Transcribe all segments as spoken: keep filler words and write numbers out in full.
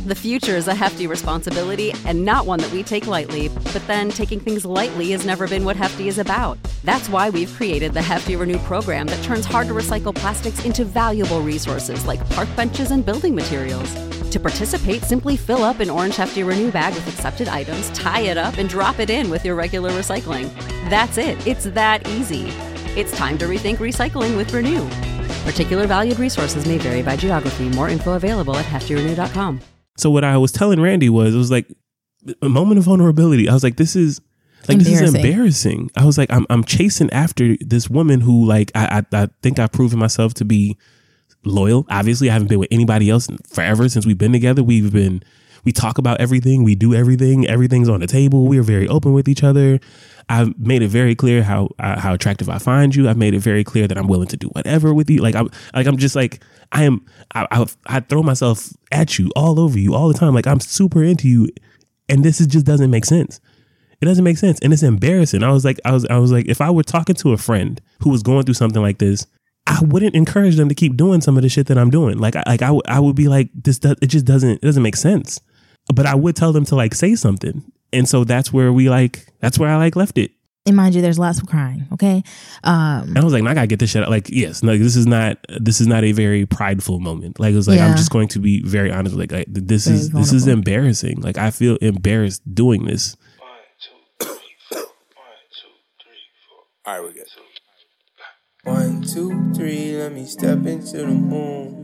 The future is a hefty responsibility and not one that we take lightly. But then taking things lightly has never been what Hefty is about. That's why we've created the Hefty Renew program that turns hard-to-recycle plastics into valuable resources like park benches and building materials. To participate, simply fill up an orange Hefty Renew bag with accepted items, tie it up, and drop it in with your regular recycling. That's it. It's that easy. It's time to rethink recycling with Renew. Particular valued resources may vary by geography. More info available at hefty renew dot com. So what I was telling Randy was, it was like a moment of vulnerability. I was like, this is like, this is embarrassing. I was like, I'm I'm chasing after this woman who, like, I, I I think I've proven myself to be loyal. Obviously, I haven't been with anybody else forever since we've been together. We've been, we talk about everything. We do everything. Everything's on the table. We are very open with each other. I've made it very clear how uh, how attractive I find you. I've made it very clear that I'm willing to do whatever with you. Like I'm like I'm just like I am. I, I I throw myself at you, all over you, all the time. Like I'm super into you, and this is just doesn't make sense. It doesn't make sense, and it's embarrassing. I was like, I was I was like, if I were talking to a friend who was going through something like this, I wouldn't encourage them to keep doing some of the shit that I'm doing. Like I like I, w- I would be like, this does, it just doesn't it doesn't make sense. But I would tell them to like say something. And so that's where we like, that's where I like left it. And mind you, there's lots of crying. Okay. Um, and I was like, I gotta get this shit out. Like, yes, no, this is not, this is not a very prideful moment. Like, it was like, yeah. I'm just going to be very honest. Like, like this very is, vulnerable. This is embarrassing. Like, I feel embarrassed doing this. One, two, three, four. One, two, three, four. All right, we got two. One, two, three, let me step into the moon.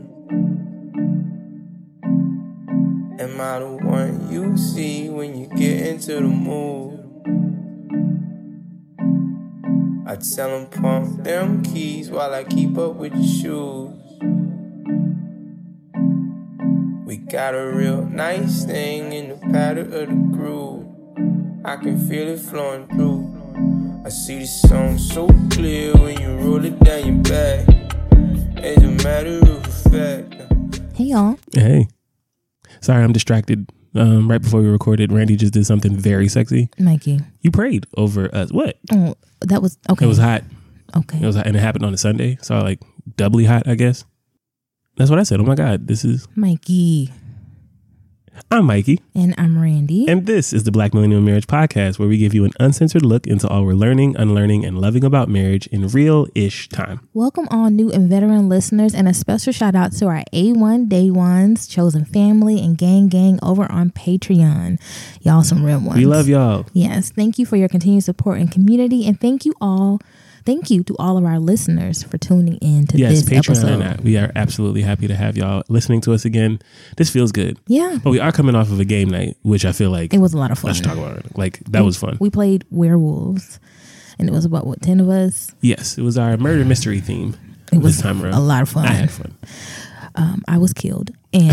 Am I the one you see when you get into the mood? I tell them pump them keys while I keep up with your shoes. We got a real nice thing in the pattern of the groove. I can feel it flowing through. I see the song so clear when you roll it down your back. It's a matter of fact. Hey y'all. Hey. Sorry, I'm distracted. Um, right before we recorded, Randy just did something very sexy. Mikey. You prayed over us. What? Oh, that was, okay. It was hot. Okay. It was hot, and it happened on a Sunday. So like doubly hot, I guess. That's what I said. Oh my God, this is... Mikey. I'm Mikey. And I'm Randy. And this is the Black Millennial Marriage Podcast, where we give you an uncensored look into all we're learning, unlearning, and loving about marriage in real-ish time. Welcome all new and veteran listeners, and a special shout out to our A one Day Ones, Chosen Family, and Gang Gang over on Patreon. Y'all some real ones. We love y'all. Yes. Thank you for your continued support and community, and thank you all Thank you to all of our listeners for tuning in to yes, this Patreon episode. We are absolutely happy to have y'all listening to us again. This feels good. Yeah. But we are coming off of a game night, which I feel like... It was a lot of fun. Let's talk about it. Like, that we, was fun. We played werewolves, and it was about, what, ten of us? Yes. It was our murder mystery theme. It was this time around. A lot of fun. I had fun. Um, I was killed. And...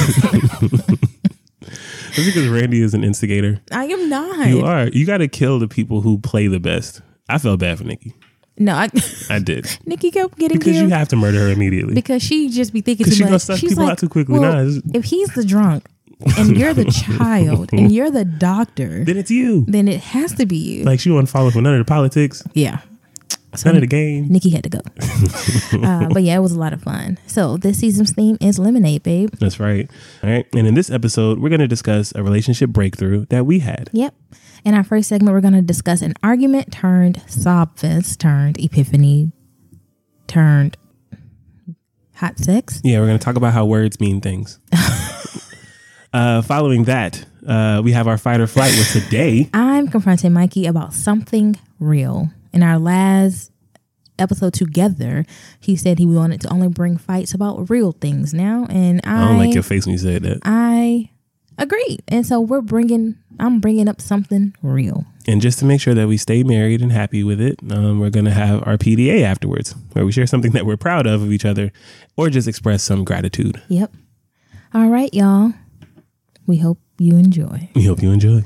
That's because Randy is an instigator. I am not. You are. You got to kill the people who play the best. I felt bad for Nikki. No, I, I did. Nikki kept getting because killed. you have to murder her immediately. Because she just be thinking too she much. Gonna suck She's people like, out too quickly. Well, nah, if he's the drunk and you're the child and you're the doctor, then it's you. Then it has to be you. Like she won't follow for none of the politics. Yeah. So none of the game. Nikki had to go. uh, but yeah, it was a lot of fun. So this season's theme is Lemonade, babe. That's right. All right. And in this episode, we're going to discuss a relationship breakthrough that we had. Yep. In our first segment, we're going to discuss an argument turned sob fest turned epiphany turned hot sex. Yeah, we're going to talk about how words mean things. uh, following that, uh, we have our fight or flight with today. I'm confronting Mikey about something real. In our last episode together, he said he wanted to only bring fights about real things now. And I, I don't like your face when you said that. I agree. And so we're bringing, I'm bringing up something real. And just to make sure that we stay married and happy with it, um, we're going to have our P D A afterwards, where we share something that we're proud of of each other or just express some gratitude. Yep. All right, y'all. We hope you enjoy. We hope you enjoy.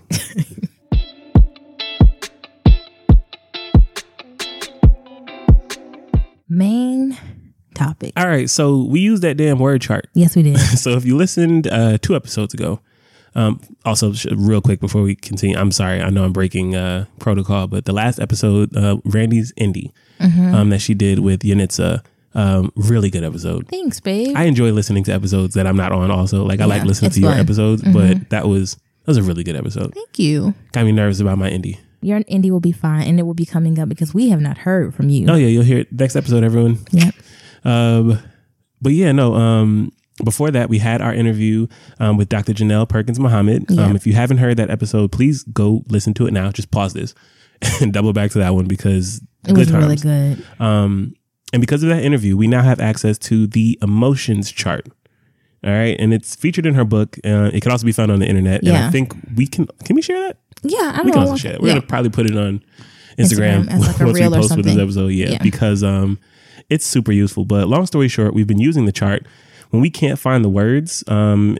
Main topic. All right. So we used that damn word chart. Yes, we did. So if you listened uh, two episodes ago, um, also sh- real quick before we continue, I'm sorry. I know I'm breaking uh, protocol, but the last episode, uh, Randy's Indie, mm-hmm. um, that she did with Yanitza, Um, really good episode. Thanks, babe. I enjoy listening to episodes that I'm not on also. Like, I Yeah, like listening it's to your fun. episodes, Mhm. but that was that was a really good episode. Thank you. Got me nervous about my indie. Your indie will be fine, and it will be coming up because we have not heard from you. Oh, yeah, you'll hear it next episode, everyone. Yep. Um, but yeah, no, um, before that, we had our interview um, with Doctor Janelle Perkins Muhammad. Yeah. Um, if you haven't heard that episode, please go listen to it now. Just pause this and double back to that one because It good was really times. good. Um, and because of that interview, we now have access to the emotions chart. All right. And it's featured in her book. Uh, it can also be found on the internet. And Yeah. I think we can, can we share that? Yeah, I don't We can know. also share it. We're Yeah. going to probably put it on Instagram, Instagram as like a once we reel or post with this something. episode. Yeah, Yeah. because um, it's super useful. But long story short, we've been using the chart when we can't find the words um,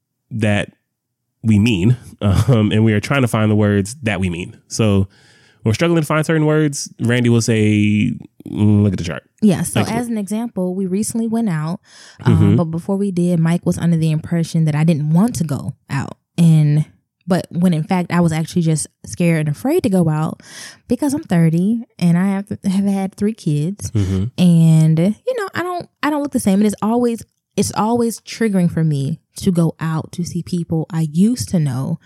that we mean, um, and we are trying to find the words that we mean. So when we're struggling to find certain words, Randy will say, mm, look at the chart. Yeah, so Thank you. as an example, we recently went out, um, Mhm. but before we did, Mike was under the impression that I didn't want to go out. And but when in fact I was actually just scared and afraid to go out because I'm thirty and I have have had three kids, Mhm. and you know I don't I don't look the same, and it's always it's always triggering for me to go out to see people I used to know,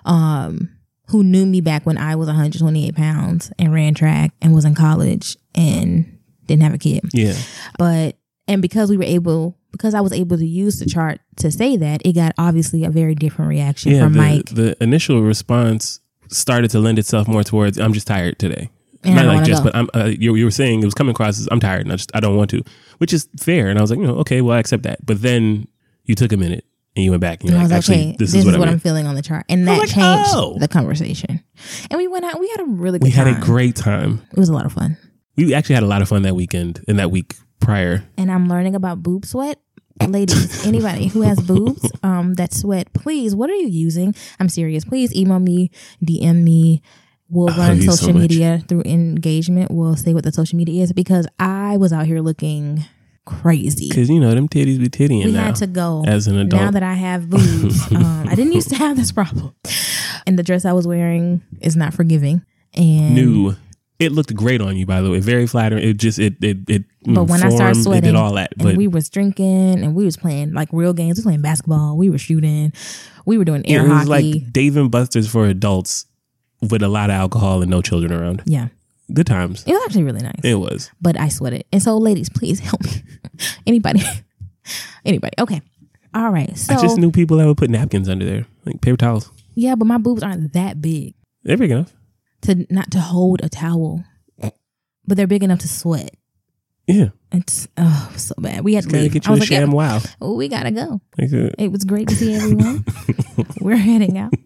um, who knew me back when I was one hundred twenty-eight pounds and ran track and was in college and didn't have a kid. Yeah. But, and because we were able, because I was able to use the chart to say that, it got obviously a very different reaction Yeah. from The, Mike. the initial response started to lend itself more towards, I'm just tired today. And I Not don't like wanna just, go. but I'm. Uh, you, you were saying it was coming across as I'm tired and I just I don't want to, which is fair. And I was like, you know, okay, well I accept that. But then you took a minute and you went back and And you're I was like, like, actually, okay, this, is what, I mean. I'm feeling on the chart. And I that was like, changed oh. the conversation. And we went out, we had a really good We had time. a great time. It was a lot of fun. We actually had a lot of fun that weekend and that week prior. And I'm learning about boob sweat. Ladies, anybody who has boobs um, that sweat, please, what are you using? I'm serious. Please email me, D M me. We'll I run love you so social much. media through engagement. We'll say what the social media is because I was out here looking crazy. Because, you know, them titties be tittying We now. had to go. as an adult. Now that I have boobs, um, I didn't used to have this problem. And the dress I was wearing is not forgiving. And New. It looked great on you, by the way. Very flattering. It just, it, it, it But when I started formed, sweating, it did all that. and But we was drinking, and we was playing like real games. We was playing basketball. We were shooting. We were doing air it was hockey. like Dave and Buster's for adults with a lot of alcohol and no children around. Yeah, Good times. it was actually really nice. It was. But I sweated, and so ladies, please help me. Anybody, anybody. Okay, all right. So I just knew people that would put napkins under there, like paper towels. yeah, but my boobs aren't that big They're big enough. to not to hold a towel, but they're big enough to sweat. Yeah. It's oh so bad. We had to Gotta leave. get I you a was like, sham yeah, wow. oh, we gotta go. Like a, It was great to see everyone. We're heading out.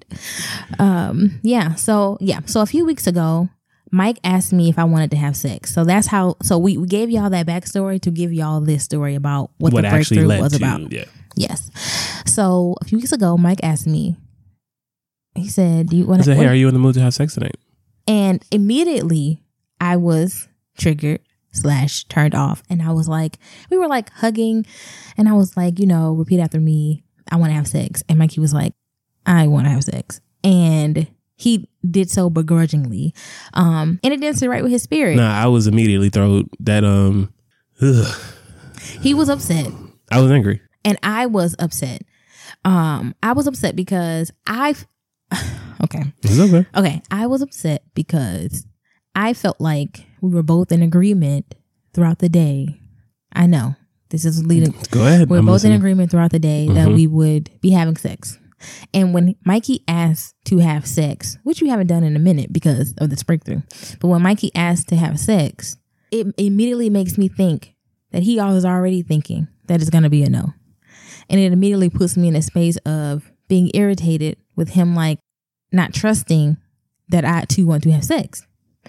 Um, yeah. So yeah. So a few weeks ago, Mike asked me if I wanted to have sex. So that's how. So we, we gave y'all that backstory to give y'all this story about what, what the actually breakthrough led was to, about. yeah. Yes. So a few weeks ago, Mike asked me. He said, "Do you I want to?" said, hey, are you in the mood to have sex tonight? And immediately, I was triggered slash turned off, and I was like, we were like hugging, and I was like, you know, repeat after me. I want to have sex, and Mikey was like, I want to have sex, and he did so begrudgingly, um, and it didn't sit right with his spirit. Nah, I was immediately thrown that, um, ugh. He was upset, I was angry. and I was upset. Um, I was upset because I, okay, It's okay. okay, I was upset because I felt like we were both in agreement throughout the day. I know this is leading. Go ahead. We're I'm both listening. in agreement throughout the day that Mhm. we would be having sex. And when Mikey asked to have sex, which we haven't done in a minute because of this breakthrough, but when Mikey asked to have sex, it immediately makes me think that he was already thinking that it's going to be a no. And it immediately puts me in a space of being irritated with him, like not trusting that I too want to have sex.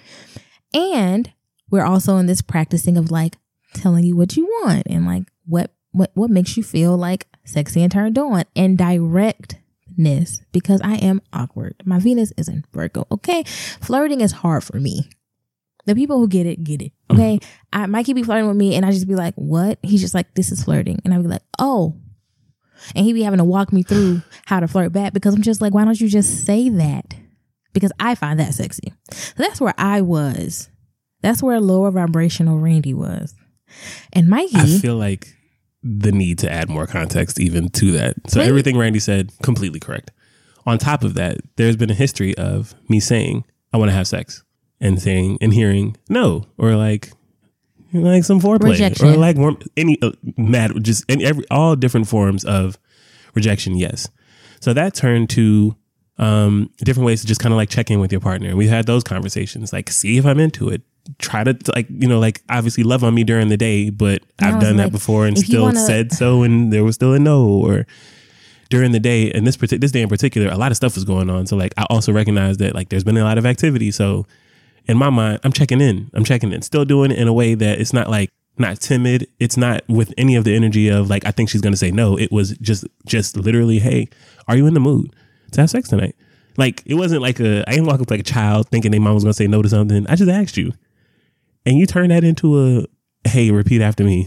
And we're also in this practicing of like telling you what you want and like what what what makes you feel like sexy and turned on, and directness, because I am awkward. My Venus is in Virgo. Okay, flirting is hard for me. The people who get it get it. Okay, I Mikey be flirting with me, and I just be like, "What?" He's just like, "This is flirting," and I be like, "Oh." And he be having to walk me through how to flirt back, because I'm just like, why don't you just say that? Because I find that sexy. So that's where I was. That's where lower vibrational Randy was. And Mikey, I feel like the need to add more context even to that. So Please. Everything Randy said, completely correct. On top of that, there's been a history of me saying, I want to have sex, and saying and hearing no, or like, like some foreplay, rejection. or like warm, any uh, mad, just any, every, all different forms of rejection. Yes. So that turned to um, different ways to just kind of like check in with your partner. And we had those conversations, like, see if I'm into it. Try to like, you know, like obviously love on me during the day, but I've done like, that before and still wanna... said so. And there was still a no, or during the day. And this, this day in particular, a lot of stuff was going on. So like, I also recognize that like, there's been a lot of activity. So in my mind, I'm checking in, I'm checking in, still doing it in a way that it's not like, not timid. It's not with any of the energy of like, I think she's going to say no. It was just, just literally, hey, are you in the mood to have sex tonight? Like, it wasn't like a, I didn't walk up like a child thinking their mom was going to say no to something. I just asked you. And you turn that into a, hey, repeat after me.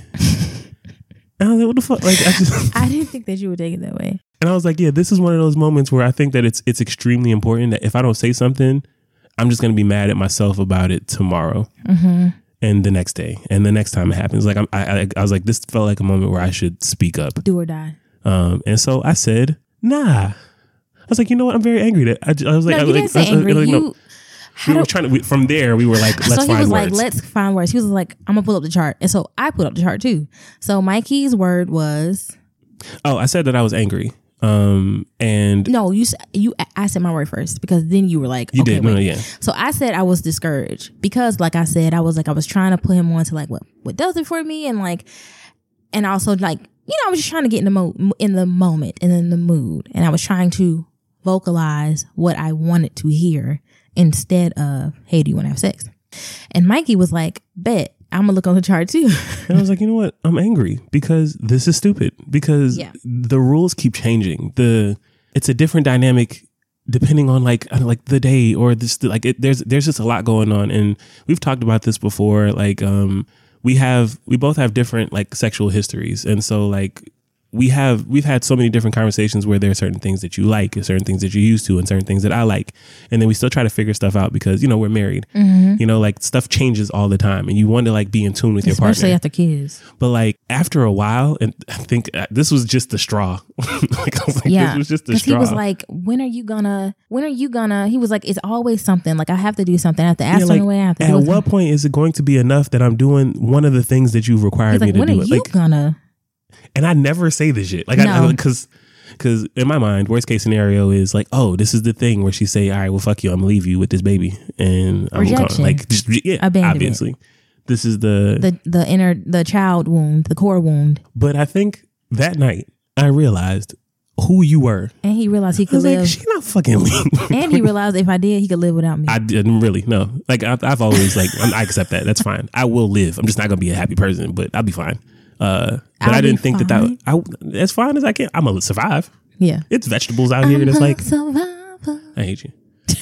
And I was like, what the fuck? Like, I just, I didn't think that you would take it that way. And I was like, yeah, this is one of those moments where I think that it's, it's extremely important that if I don't say something, I'm just going to be mad at myself about it tomorrow. Mm-hmm. And the next day, and the next time it happens, like I'm, I, I, I was like, this felt like a moment where I should speak up, do or die. Um, and so I said, nah. I was like, you know what? I'm very angry. That I, I was like, no, I you was didn't like, say I was, angry. like, you, no. We were trying to. We, from there, we were like, let's so find he was words. like, let's find words. He was like, I'm gonna pull up the chart, and so I put up the chart too. So Mikey's word was, oh, I said that I was angry. Um, and no, you you I said my word first because then you were like, you okay, did, wait. no, yeah. So I said I was discouraged because, like I said, I was like I was trying to put him on to like what what does it for me, and like, and also like you know I was just trying to get in the mo in the moment and in the mood, and I was trying to vocalize what I wanted to hear instead of, hey, do you want to have sex? And Mikey was like, bet. I'm gonna look on the chart too. And I was like, you know what? I'm angry because this is stupid. Because yeah. the rules keep changing. The it's a different dynamic depending on like like the day or this like it, there's there's just a lot going on, and we've talked about this before. Like um, we have we both have different like sexual histories, and so like. We have we've had so many different conversations where there are certain things that you like and certain things that you're used to and certain things that I like. And then we still try to figure stuff out because, you know, we're married. Mm-hmm. You know, like stuff changes all the time and you want to like be in tune with Especially your partner. Especially after kids. But like after a while, and I think uh, this was just the straw. like, I was like, yeah. This was just the straw. He was like, when are you gonna, when are you gonna, he was like, it's always something. Like I have to do something. I have to ask yeah, like, the way I have to At what something. point is it going to be enough that I'm doing one of the things that you've required like, me to when do? Are it? you like, gonna... And I never say this shit. Like, no. I, because, because in my mind, worst case scenario is like, oh, this is the thing where she say, all right, well, fuck you, I'm gonna leave you with this baby, and I'm Rejection. gonna, like, just, yeah, obviously, this is the the the inner the child wound, the core wound. But I think that night I realized who you were, and he realized he could I was live. Like, she not fucking leaving. And he realized if I did, he could live without me. I didn't really no. Like I've, I've always like I accept that. That's fine. I will live. I'm just not gonna be a happy person, but I'll be fine. Uh, but I'll I didn't think fine. that that I, as fine as I can. I'm gonna survive. Yeah, it's vegetables out here. That's like survivor. I hate you.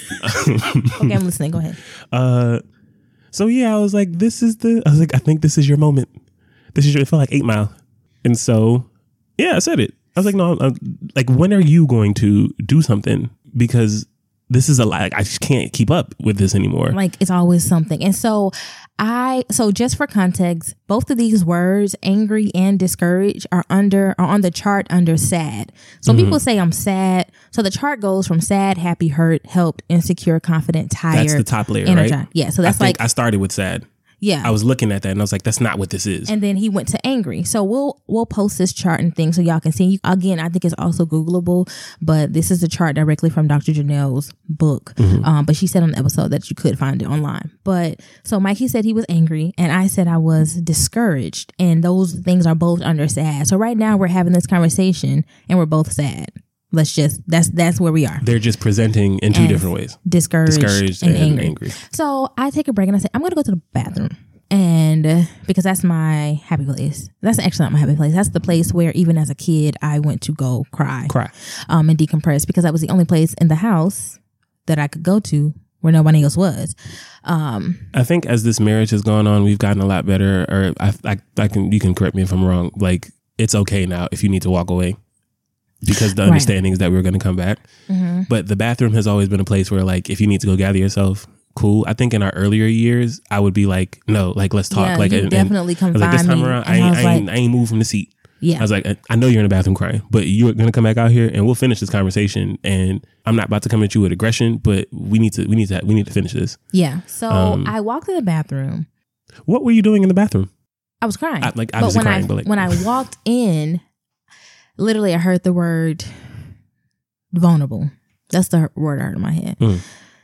Okay, I'm listening. Go ahead. Uh, so yeah, I was like, this is the. I was like, I think this is your moment. This is your. It felt like Eight Mile, and so yeah, I said it. I was like, no, I'm, like, when are you going to do something? Because this is a lot. Like, I just can't keep up with this anymore. Like, it's always something. And so I, so just for context, both of these words, angry and discouraged, are under, are on the chart under sad. So mm-hmm. people say I'm sad. So the chart goes from sad, happy, hurt, helped, insecure, confident, tired. That's the top layer, energized. Right? Yeah. So that's I think like, I started with sad. Yeah. I was looking at that and I was like, that's not what this is. And then he went to angry. So we'll we'll post this chart and things so y'all can see. Again, I think it's also Googleable, but this is a chart directly from Doctor Janelle's book. Mm-hmm. Um, but she said on the episode that you could find it online. But so Mikey said he was angry and I said I was discouraged. And those things are both under sad. So right now we're having this conversation and we're both sad. Let's just, that's that's where we are. They're just presenting in two and different ways. Discouraged, discouraged and, and angry. angry. So I take a break and I say, I'm going to go to the bathroom. And uh, because that's my happy place. That's actually not my happy place. That's the place where even as a kid, I went to go cry. Cry. Um, and decompress because that was the only place in the house that I could go to where nobody else was. Um, I think as this marriage has gone on, we've gotten a lot better. Or I, I, I can, you can correct me if I'm wrong. Like, it's okay now if you need to walk away. Because the understanding right. is that we're going to come back. Mm-hmm. But the bathroom has always been a place where, like, if you need to go gather yourself, cool. I think in our earlier years, I would be like, no, like let's talk. Yeah, like you and, definitely come I was like, find this time me. around, And I ain't, I was I, ain't, like- I ain't moved from the seat. Yeah. I was like, I know you're in the bathroom crying, but you're gonna come back out here and we'll finish this conversation. And I'm not about to come at you with aggression, but we need to, we need to, we need to finish this. Yeah. So Um, I walked to the bathroom. What were you doing in the bathroom? I was crying. I- like, but obviously when crying, I but like- when I walked in, literally I heard the word vulnerable. That's the word I heard in my head. Mm.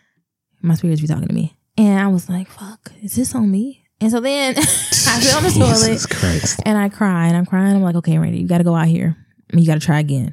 My spirits be talking to me. And I was like, fuck, is this on me? And so then I sit on the Jesus toilet Christ. and I cry and I'm crying. I'm like, okay, Randy, you got to go out here. You got to try again.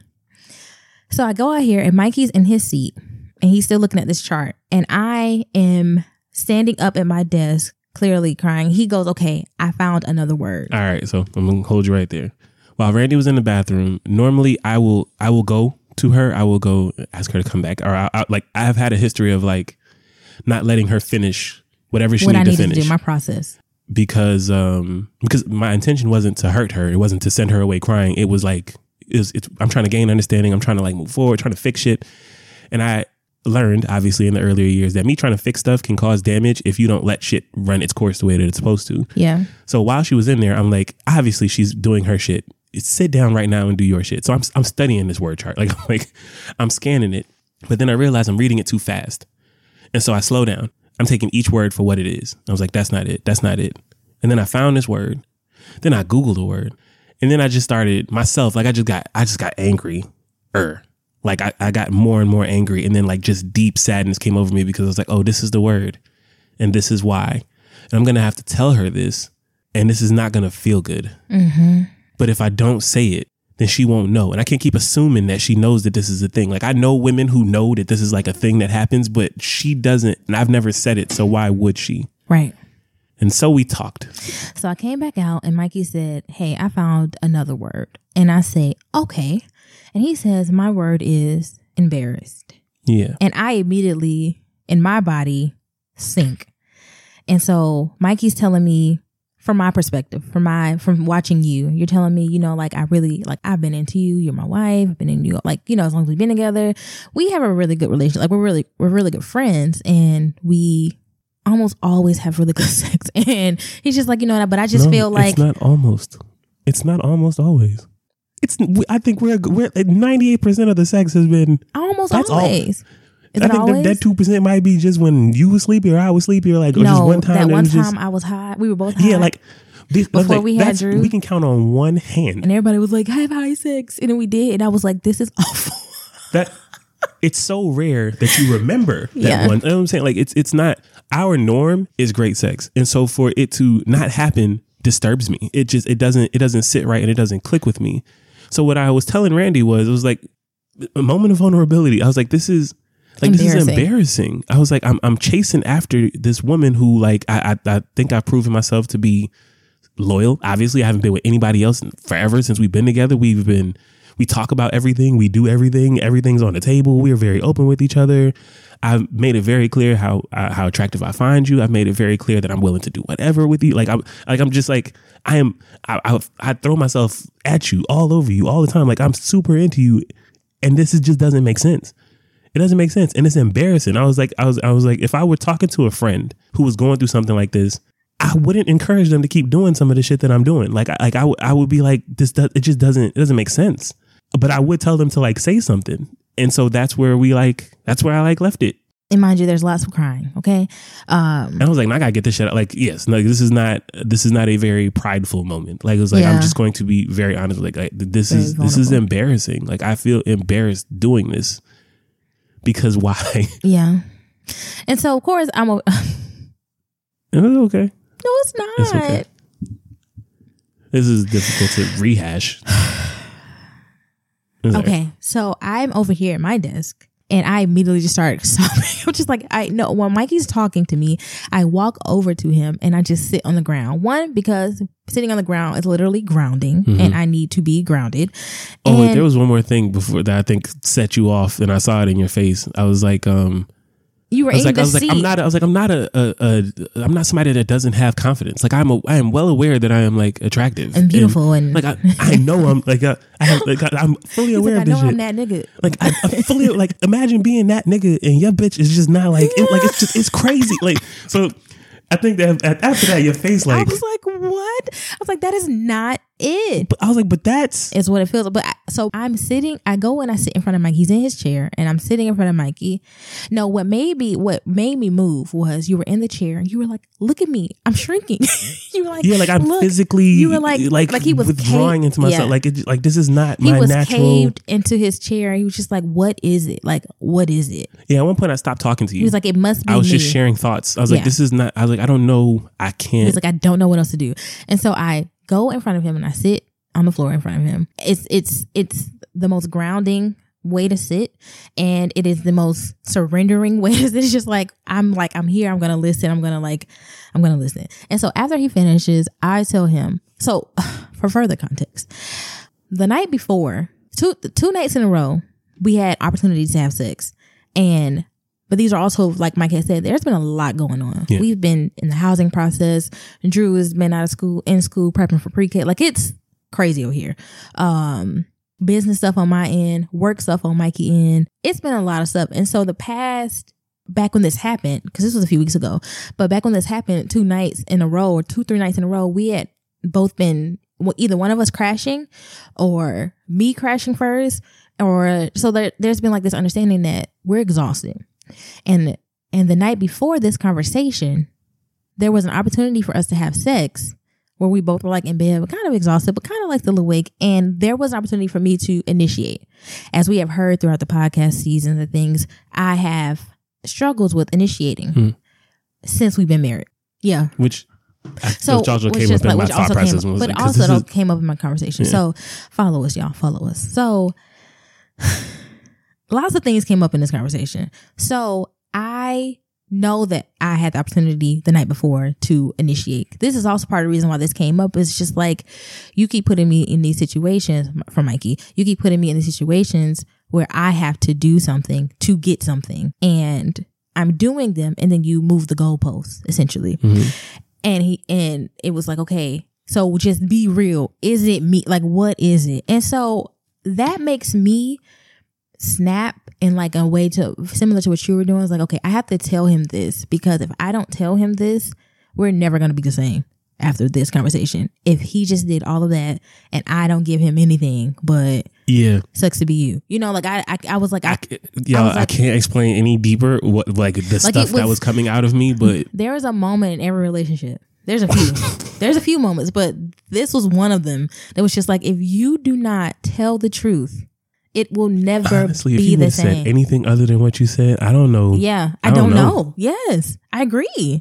So I go out here and Mikey's in his seat and he's still looking at this chart. And I am standing up at my desk, clearly crying. He goes, okay, I found another word. All right, so I'm gonna hold you right there. While Randy was in the bathroom, normally I will I will go to her. I will go ask her to come back, or I, I, like I have had a history of like not letting her finish whatever she what I needed to needed finish to do, my process. because um because my intention wasn't to hurt her. It wasn't to send her away crying. It was like it was, it's, I'm trying to gain understanding. I'm trying to like move forward, trying to fix shit. And I learned obviously in the earlier years that me trying to fix stuff can cause damage if you don't let shit run its course the way that it's supposed to. Yeah. So while she was in there, I'm like, obviously she's doing her shit. Sit down right now and do your shit. So I'm I'm studying this word chart. Like, I'm like I'm scanning it. But then I realized I'm reading it too fast. And so I slow down. I'm taking each word for what it is. I was like, that's not it. That's not it. And then I found this word. Then I Googled the word. And then I just started myself. Like I just got I just got angry. Er. Like I, I got more and more angry. And then like just deep sadness came over me because I was like, oh, this is the word. And this is why. And I'm going to have to tell her this. And this is not going to feel good. Mm-hmm. But if I don't say it, then she won't know. And I can't keep assuming that she knows that this is a thing. Like I know women who know that this is like a thing that happens, but she doesn't. And I've never said it. So why would she? Right. And so we talked. So I came back out and Mikey said, hey, I found another word. And I say, okay. And he says, my word is embarrassed. Yeah. And I immediately, in my body, sink. And so Mikey's telling me, from my perspective, from my from watching you, you're telling me, you know, like I really like I've been into you. You're my wife. I've been in you, like, you know, as long as we've been together, we have a really good relationship. Like we're really we're really good friends, and we almost always have really good sex. And he's just like, you know, but I just No, feel like it's not almost. It's not almost always. It's. I think we're we're ninety-eight percent of the sex has been almost that's always. All, Is I it think always? that, that two percent might be just when you was sleepy or I was sleepy or like or no, just one time. that one was time just, I was high. We were both high. yeah, like this, Before like, we had that's- Drew. we can count on one hand. And everybody was like, have high sex. And then we did. And I was like, this is awful. That it's so rare that you remember that Yeah. one. You know what I'm saying? Like it's it's not our norm is great sex. And so for it to not happen disturbs me. It just it doesn't it doesn't sit right and it doesn't click with me. So what I was telling Randy was it was like a moment of vulnerability. I was like, this is like this is embarrassing. I was like, I'm I'm chasing after this woman who like I I, I think I've proven myself to be loyal. Obviously, I haven't been with anybody else forever since we've been together. We've been we talk about everything. We do everything. Everything's on the table. We are very open with each other. I've made it very clear how uh, how attractive I find you. I've made it very clear that I'm willing to do whatever with you. Like I'm like I'm just like I am. I I, I throw myself at you all over you all the time. Like I'm super into you, and this is just doesn't make sense. It doesn't make sense. And it's embarrassing. I was like, I was, I was like, if I were talking to a friend who was going through something like this, I wouldn't encourage them to keep doing some of the shit that I'm doing. Like, I, like I, w- I would be like, this does, it just doesn't, it doesn't make sense. But I would tell them to like say something. And so that's where we like, that's where I like left it. And mind you, there's lots of crying. Okay. Um, And I was like, I gotta get this shit out. Like, yes, no, this is not, this is not a very prideful moment. Like, it was like, Yeah. I'm just going to be very honest. Like, like this Very is, this is vulnerable. embarrassing. Like, I feel embarrassed doing this because why? yeah. And so, of course, I'm a. It was okay. No, it's not. It's okay. This is difficult to rehash. It's all right. Okay, so I'm over here at my desk and I immediately just start sobbing. I'm just like, I know when Mikey's talking to me, I walk over to him and I just sit on the ground. One, because sitting on the ground is literally grounding Mm-hmm. and I need to be grounded. Oh, and wait, there was one more thing before that I think set you off and I saw it in your face. I was like, um, You were I was in like, the I was seat. like, I'm not. A, I was like, I'm not a, a, a. I'm not somebody that doesn't have confidence. Like I'm. A, I am well aware that I am like attractive and beautiful, and, and like I, I know I'm like I, I have like I, I'm fully He's aware like, of this I know shit. I'm that nigga. Like I, I'm fully like imagine being that nigga and your bitch is just not like it, like it's just it's crazy. Like so, I think that after that your face like I was like, what? I was like, that is not it. But I was like, but that's It's what it feels like. But I, so I'm sitting, I go and I sit in front of Mikey. He's in his chair and I'm sitting in front of Mikey. No, what made me, what made me move was you were in the chair and you were like, look at me, I'm shrinking. You were like, yeah, like I'm look. physically, you were like, like, like he was withdrawing caved, into myself. yeah. Like, it, like this is not He my was natural. caved into his chair. He was just like, what is it? Like, what is it? Yeah, at one point I stopped talking to you. He was like, it must be I was me. just sharing thoughts. I was Yeah. like, this is not. I was like, I don't know. I He can't. was like, I don't know what else to do. And so I go in front of him and I sit on the floor in front of him. It's it's it's the most grounding way to sit, and it is the most surrendering way to sit. It's just like I'm like I'm here. I'm gonna listen. I'm gonna like I'm gonna listen. And so after he finishes, I tell him. So for further context, the night before, two two nights in a row, we had opportunities to have sex, and. But these are also, like Mike had said, there's been a lot going on. Yeah. We've been in the housing process. Drew has been out of school, in school, prepping for pre-K. Like, it's crazy over here. Um, business stuff on my end, work stuff on Mikey end. It's been a lot of stuff. And so the past, back when this happened, because this was a few weeks ago, but back when this happened, two nights in a row or two, three nights in a row, we had both been well, either one of us crashing or me crashing first. Or so there, there's been like this understanding that we're exhausted. And and the night before this conversation, there was an opportunity for us to have sex where we both were like in bed, but kind of exhausted, but kind of like still awake. And there was an opportunity for me to initiate. As we have heard throughout the podcast season, the things I have struggles with initiating hmm. since we've been married. Yeah. Which I, so which also which came up in like, my thought process. Came, was but like, also is, came up in my conversation. Yeah. So follow us, y'all. Follow us. So lots of things came up in this conversation. So I know that I had the opportunity the night before to initiate. This is also part of the reason why this came up. It's just like, you keep putting me in these situations, for Mikey, you keep putting me in these situations where I have to do something to get something. And I'm doing them, and then you move the goalposts, essentially. Mm-hmm. And he and it was like, okay, so just be real. Is it me? Like, what is it? And so that makes me snap in like a way to similar to what you were doing. It's like, okay, I have to tell him this, because if I don't tell him this, we're never going to be the same after this conversation. If he just did all of that and I don't give him anything, but yeah, sucks to be you, you know, like I, I, I was like, I, I yeah, I, like, I can't explain any deeper what like the like stuff was, that was coming out of me, but there is a moment in every relationship. There's a few, there's a few moments, but this was one of them that was just like, if you do not tell the truth, it will never Honestly, be if you the same. Said anything other than what you said, I don't know. Yeah, I, I don't, don't know. know. Yes, I agree.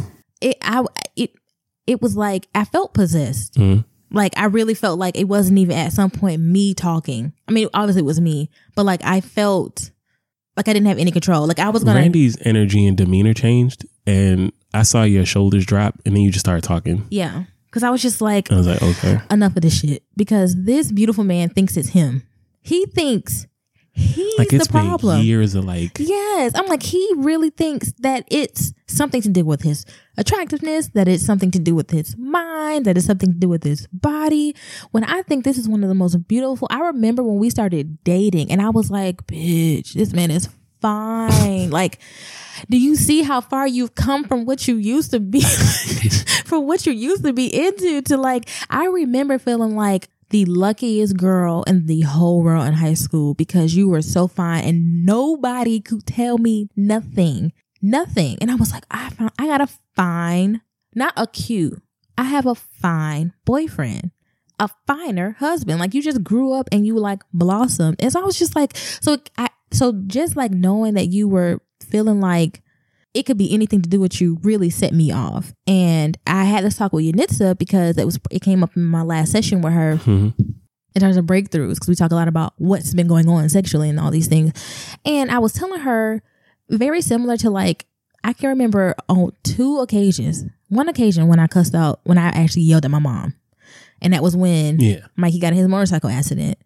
it, I, it, it was like I felt possessed. Mm-hmm. Like I really felt like it wasn't even at some point me talking. I mean, obviously it was me, but like I felt like I didn't have any control. Like I was gonna. Randy's energy and demeanor changed, and I saw your shoulders drop, and then you just started talking. Yeah, because I was just like, I was like, okay, enough of this shit. Because this beautiful man thinks it's him. He thinks he's like it's the problem. Been years of like, yes, I'm like, he really thinks that it's something to do with his attractiveness, that it's something to do with his mind, that it's something to do with his body. When I think this is one of the most beautiful. I remember when we started dating, and I was like, bitch, this man is fine. Like, do you see how far you've come from what you used to be, from what you used to be into to like? I remember feeling like the luckiest girl in the whole world in high school, because you were so fine and nobody could tell me nothing, nothing. And I was like, I found, I got a fine, not a cute. I have a fine boyfriend, a finer husband. Like, you just grew up and you like blossomed. And so I was just like, so I, so just like knowing that you were feeling like it could be anything to do with you really set me off. And I had this talk with Yanitza because it was it came up in my last session with her mm-hmm. in terms of breakthroughs, because we talk a lot about what's been going on sexually and all these things. And I was telling her very similar to like, I can remember on two occasions, one occasion when I cussed out, when I actually yelled at my mom. And that was when yeah. Mikey got in his motorcycle accident.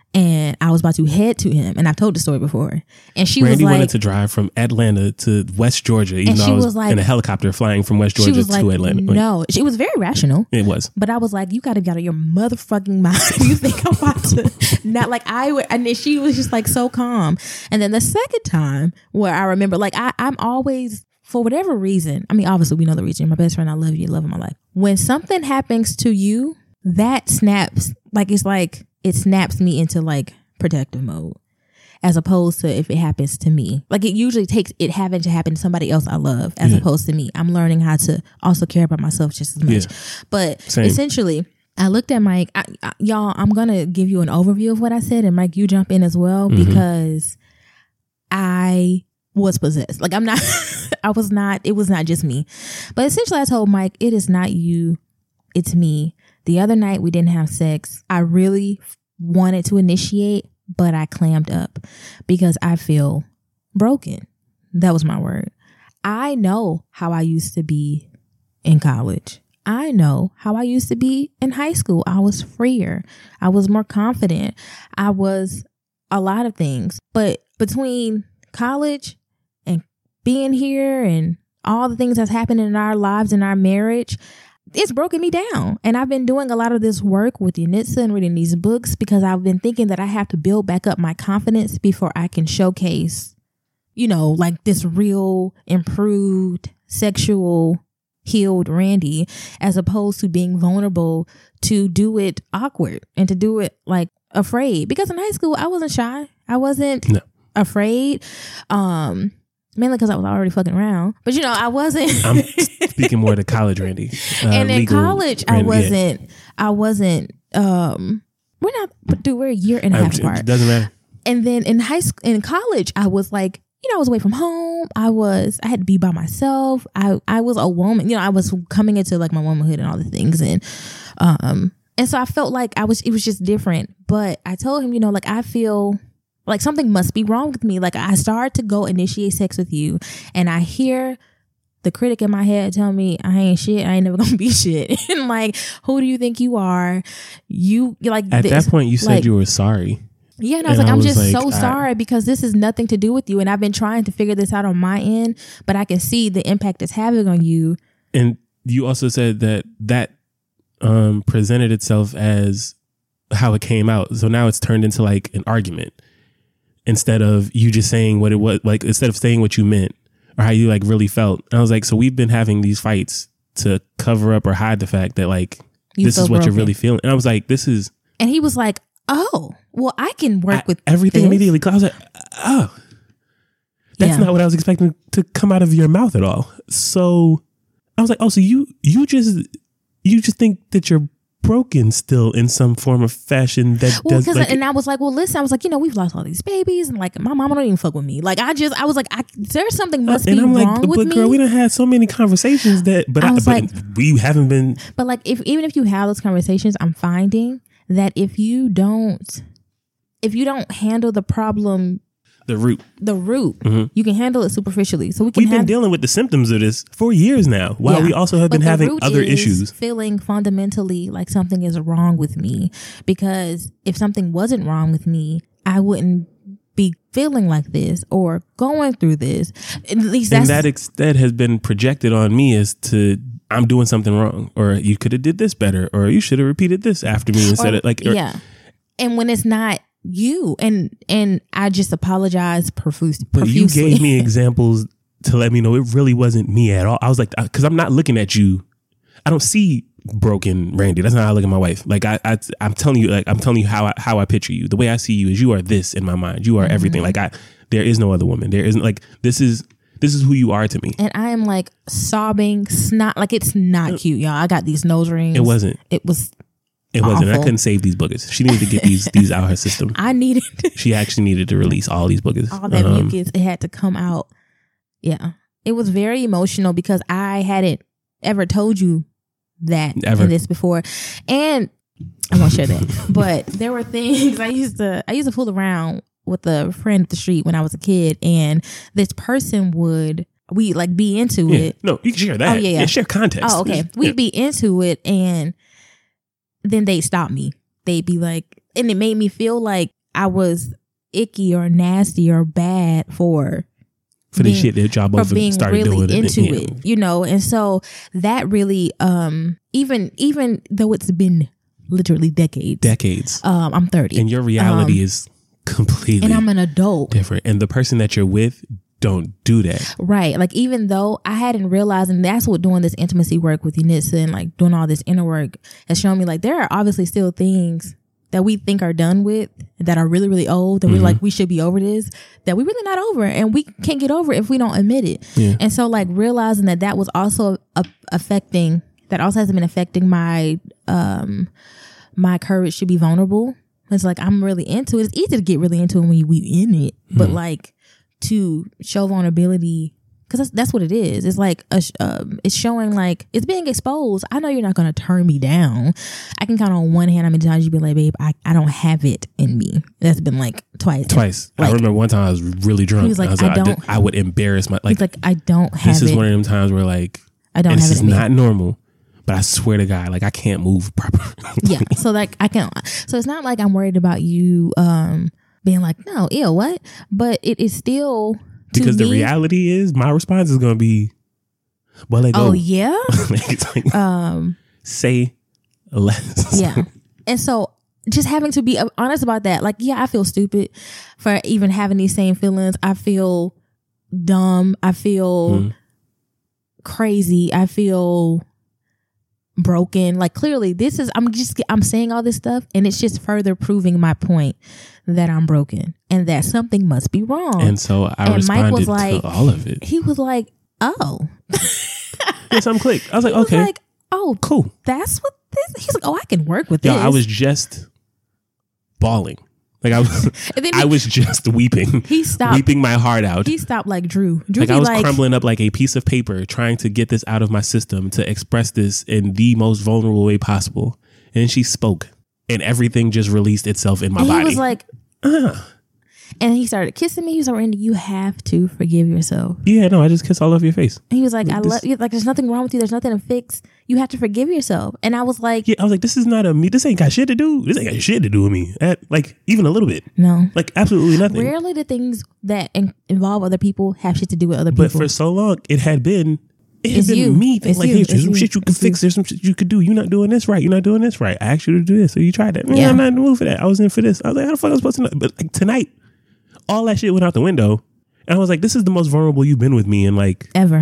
and I was about to head to him, and I've told the story before. And she Randy was like, wanted to drive from Atlanta to West Georgia, even though I was, was like, in a helicopter flying from West Georgia to like, Atlanta. No, it was very rational. It was, but I was like, you got to get out of your motherfucking mind. You think I'm about to not like I would? And then she was just like so calm. And then the second time where I remember, like I, I'm always. For whatever reason, I mean, obviously we know the reason. You're my best friend. I love you. Love of my life. When something happens to you, that snaps, like it's like it snaps me into like protective mode, as opposed to if it happens to me. Like it usually takes it having to happen to somebody else I love, as yeah. opposed to me. I'm learning how to also care about myself just as much. Yeah. But Same. essentially, I looked at Mike. I, I, y'all, I'm gonna give you an overview of what I said, and Mike, you jump in as well mm-hmm. because I. was possessed. Like I'm not, I was not, it was not just me. But essentially I told Mike, it is not you, it's me. The other night we didn't have sex. I really wanted to initiate, but I clammed up because I feel broken. That was my word. I know how I used to be in college. I know how I used to be in high school. I was freer. I was more confident. I was a lot of things. But between college and being here and all the things that's happened in our lives and our marriage, it's broken me down. And I've been doing a lot of this work with Yanitza and reading these books because I've been thinking that I have to build back up my confidence before I can showcase, you know, like this real improved sexual healed Randy, as opposed to being vulnerable to do it awkward and to do it like afraid. Because in high school, I wasn't shy. I wasn't no. afraid. Um, mainly because I was already fucking around. But you know, I wasn't. I'm speaking more to college Randy. Uh, and in college, Randy, I wasn't. Yeah. I wasn't. Um, we're not. But dude, we're a year and a half apart. It doesn't matter. And then in high school, in college, I was like, you know, I was away from home. I was. I had to be by myself. I. I was a woman. You know, I was coming into like my womanhood and all the things, and um, and so I felt like I was. It was just different. But I told him, you know, like I feel. Like something must be wrong with me. Like I started to go initiate sex with you, and I hear the critic in my head tell me I ain't shit. I ain't never gonna be shit. And like, who do you think you are? You like at this, that point you said like, you were sorry. Yeah, and I was and like, I I'm was just like, so sorry I, because this is nothing to do with you, and I've been trying to figure this out on my end, but I can see the impact it's having on you. And you also said that that um, presented itself as how it came out. So now it's turned into like an argument. Instead of you just saying what it was, like instead of saying what you meant or how you like really felt. And I was like, so we've been having these fights to cover up or hide the fact that like, you this is what broken. You're really feeling. And I was like, this is. And he was like, oh, well, I can work I, with everything this. Immediately. I was like, oh, that's yeah. not what I was expecting to come out of your mouth at all. So I was like, oh, so you, you just, you just think that you're broken still in some form of fashion that well, does like, and I was like, well, listen, I was like, you know, we've lost all these babies, and like my mama don't even fuck with me. Like I just, I was like, I, there's something must uh, be wrong like, with but me. Girl, we done had so many conversations that, but I, I was I, but like, we haven't been. But like, if even if you have those conversations, I'm finding that if you don't, if you don't handle the problem. The root. The root. Mm-hmm. You can handle it superficially. So we can We've have, been dealing with the symptoms of this for years now, while yeah. we also have but been having other issues. Feeling fundamentally like something is wrong with me. Because if something wasn't wrong with me, I wouldn't be feeling like this or going through this. At least that's... And that, ex- that has been projected on me as to, I'm doing something wrong. Or you could have did this better. Or you should have repeated this after me instead or, of like... Or, yeah. And when it's not... you and and I just apologize profuse, but profusely. You gave me examples to let me know it really wasn't me at all. I was like, because I'm not looking at you. I don't see broken Randy. That's not how I look at my wife. Like I, I I'm telling you, like I'm telling you how I, how I picture you. The way I see you is you are this in my mind. You are mm-hmm. everything. Like I, there is no other woman. There isn't like this is this is who you are to me. And I am like sobbing, snot. Like it's not cute, y'all. I got these nose rings. It wasn't. It was. It Awful. wasn't. I couldn't save these boogers. She needed to get these these out her system. I needed. She actually needed to release all these boogers. All that um, mucus, it had to come out. Yeah, it was very emotional because I hadn't ever told you that ever. in this before, and I won't share that. But there were things I used to I used to fool around with a friend at the street when I was a kid, and this person would. We like be into yeah. it. No, you can share that. Oh yeah, yeah. yeah share context. Oh okay, we'd yeah. be into it and. Then they'd stop me. They'd be like, and it made me feel like I was icky or nasty or bad for for being, the shit that y'all both being started really doing into it, it, you know. And so that really, um, even even though it's been literally decades, decades, um, I'm thirty, and your reality um, is completely, and I'm an adult, different, and the person that you're with don't do that, right? Like even though I hadn't realized, and that's what doing this intimacy work with Yanissa and like doing all this inner work has shown me. Like there are obviously still things that we think are done with, that are really, really old, that mm-hmm. we're like, we should be over this, that we really not over, and we can't get over it if we don't admit it. Yeah. And so like realizing that that was also a, affecting, that also has been affecting my, um, my courage to be vulnerable. It's like, I'm really into it. It's easy to get really into it when you we in it, but mm-hmm. like to show vulnerability, because that's, that's what it is. It's like, a, um, it's showing like, it's being exposed. I know you're not going to turn me down. I can count on one hand how many times you've been like, babe, I, I don't have it in me. That's been like twice. Twice. Like, I remember one time I was really drunk. He was like, I, was I like, don't. I, did, I would embarrass my, like, he's like, I don't have it. This is one of them times where like, I don't have this it is in not me. normal. But I swear to God, like I can't move properly. Yeah. So like I can't. So it's not like I'm worried about you um, being like, no, ew, what? But it is still. Because me, the reality is, my response is going to be, well, they go. Oh, yeah? like, um, say less. Yeah. And so just having to be honest about that. Like, yeah, I feel stupid for even having these same feelings. I feel dumb. I feel mm. crazy. I feel broken. Like, clearly, this is, I'm just, I'm saying all this stuff, and it's just further proving my point that I'm broken and that something must be wrong. And so I and responded Mike was like, to all of it. He was like, oh. Yeah, something clicked. I was like, he okay. Was like, oh, cool. That's what this, he's like, oh, I can work with Yo, this. I was just bawling. Like I was, he, I was just weeping. He stopped. Weeping my heart out. He stopped like Drew. Drew like I was like, crumbling up like a piece of paper trying to get this out of my system to express this in the most vulnerable way possible. And she spoke. And everything just released itself in my and body. He was like, uh. And he started kissing me. He was like, Randy, you have to forgive yourself. Yeah, no, I just kissed all over your face. And he was like, like I love you. Like, there's nothing wrong with you. There's nothing to fix. You have to forgive yourself. And I was like, yeah, I was like, this is not a me. This ain't got shit to do. This ain't got shit to do with me. At, like, even a little bit. No. Like, absolutely nothing. Rarely the things that in- involve other people have shit to do with other but people. But for so long, it had been, it had it's been you. me. It's like, you. hey, there's it's some you. shit you can it's fix. You. There's some shit you could do. You're not doing this right. You're not doing this right. I asked you to do this. So you tried that. Man, Yeah. I'm not in the mood for that. I was in for this. I was like, how the fuck am I supposed to know? But like tonight, all that shit went out the window. And I was like, this is the most vulnerable you've been with me in like ever.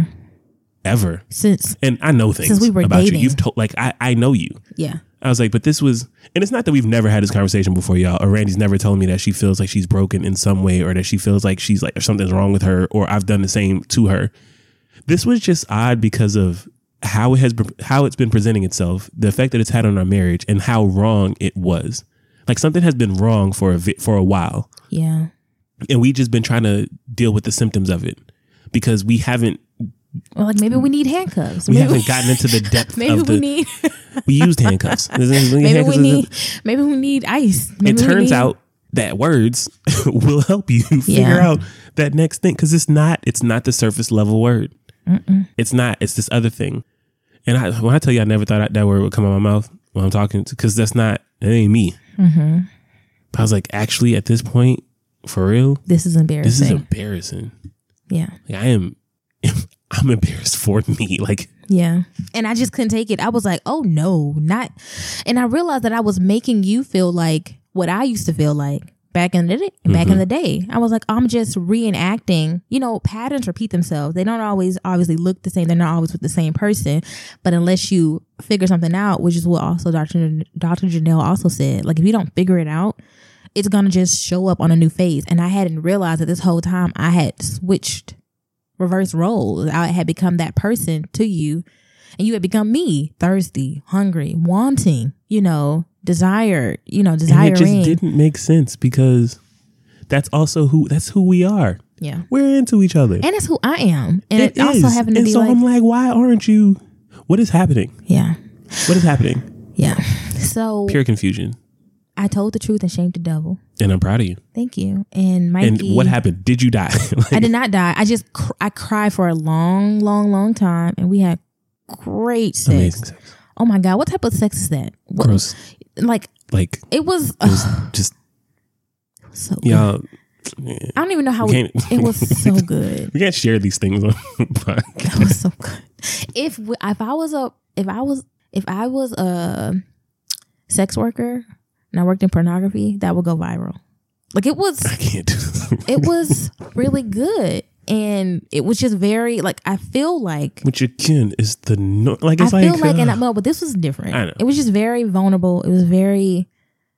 Ever. Since and I know things since we were about dating. you. You've told like I, I know you. Yeah. I was like, but this was, and it's not that we've never had this conversation before, y'all, or Randy's never told me that she feels like she's broken in some way, or that she feels like she's like, or something's wrong with her, or I've done the same to her. This was just odd because of how it has, how it's been presenting itself, the effect that it's had on our marriage, and how wrong it was. Like something has been wrong for a, for a while. Yeah. And we just been trying to deal with the symptoms of it because we haven't. Well, like maybe we need handcuffs. We maybe haven't we, gotten into the depth maybe of the. we need. We used handcuffs. maybe handcuffs we need. Maybe we need ice. Maybe it turns need, out that words will help you figure yeah. out that next thing because it's not. It's not the surface level word. Mm-mm. It's not. It's this other thing. And I, when I tell you, I never thought that word would come out of my mouth when I'm talking because that's not. It ain't me. Mm-hmm. But I was like, actually, at this point. For real? This is embarrassing. This is embarrassing. Yeah. Like I am, I'm embarrassed for me. Like, yeah. And I just couldn't take it. I was like, oh no, not. And I realized that I was making you feel like what I used to feel like back in the day. Back mm-hmm. in the day. I was like, I'm just reenacting, you know, patterns repeat themselves. They don't always obviously look the same. They're not always with the same person. But unless you figure something out, which is what also Doctor Doctor Janelle also said, like if you don't figure it out, it's going to just show up on a new face. And I hadn't realized that this whole time I had switched reverse roles. I had become that person to you and you had become me, thirsty, hungry, wanting, you know, desired, you know, desiring. And it just didn't make sense because that's also who, that's who we are. Yeah. We're into each other. And it's who I am. And it, it also is. happened to and be so like. I'm like, why aren't you, what is happening? Yeah. What is happening? Yeah. So. Pure confusion. I told the truth and shamed the devil. And I'm proud of you. Thank you. And Mikey. And what happened? Did you die? like, I did not die. I just, cr- I cried for a long, long, long time. And we had great sex. Amazing sex. Oh my God. What type of sex is that? What, Gross. Like, like, it was, it was just So good. Y'all, I don't even know how we, it was so good. We can't share these things on podcast. It was so good. If we, if I was a if I was if I was a sex worker and I worked in pornography, that would go viral. Like it was, I can't do this. It was really good, and it was just very like I feel like. Which again is the no, like it's I like feel like, uh, and I, no, but this was different. I know. It was just very vulnerable. It was very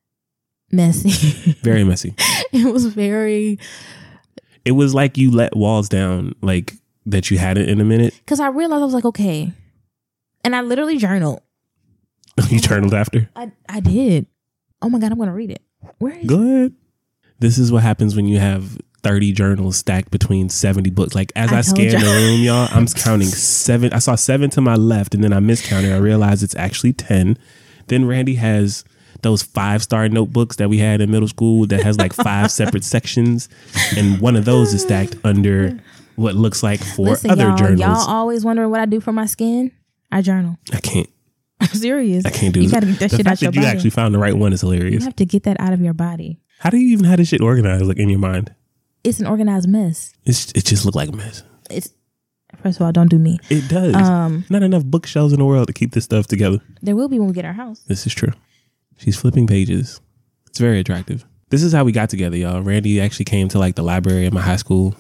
messy. Very messy. It was very. It was like you let walls down, like that you hadn't in a minute. Because I realized I was like, okay, and I literally journaled. You journaled after? I I did. Oh my God, I'm gonna read it. Where is Go ahead. This is what happens when you have thirty journals stacked between seventy books. Like as I, I scan the room, y'all, I'm counting seven. I saw seven to my left, and then I miscounted. I realized it's actually ten. Then Randy has those five star notebooks that we had in middle school that has like five separate sections, and one of those is stacked under what looks like four Listen, other y'all, journals. Y'all always wondering what I do for my skin? I journal. I can't. I'm serious. I can't do you it. You gotta get that the shit fact out your that you body. actually found the right one is hilarious. You have to get that out of your body. How do you even have this shit organized, like in your mind? It's an organized mess. It's it just looked like a mess. It's first of all, don't do me. It does. Um, Not enough bookshelves in the world to keep this stuff together. There will be when we get our house. This is true. She's flipping pages. It's very attractive. This is how we got together, y'all. Randy actually came to like the library at my high school,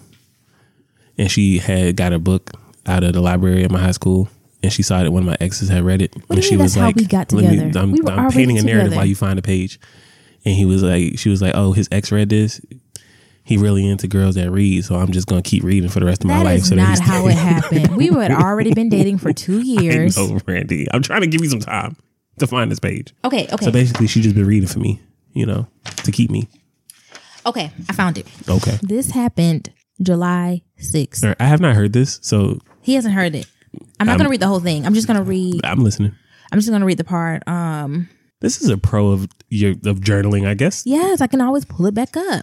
and she had got a book out of the library at my high school, and she saw that one of my exes had read it, what and she mean, was that's like, how we got Let me, together. I'm, We were I'm painting a narrative together. while you find a page." And he was like, she was like, "Oh, his ex read this. He really into girls that read, so I'm just gonna keep reading for the rest of my That life." is So not that he's how it happened. We had already been dating for two years. I know, Randy. I'm trying to give you some time to find this page. Okay, okay. So basically, she just been reading for me, you know, to keep me. Okay, I found it. Okay. This happened July sixth. All right, I have not heard this, so He hasn't heard it. I'm not I'm- going to read the whole thing. I'm just going to read. I'm listening. I'm just going to read the part. Um, This is a pro of your of journaling, I guess. yes, I can always pull it back up.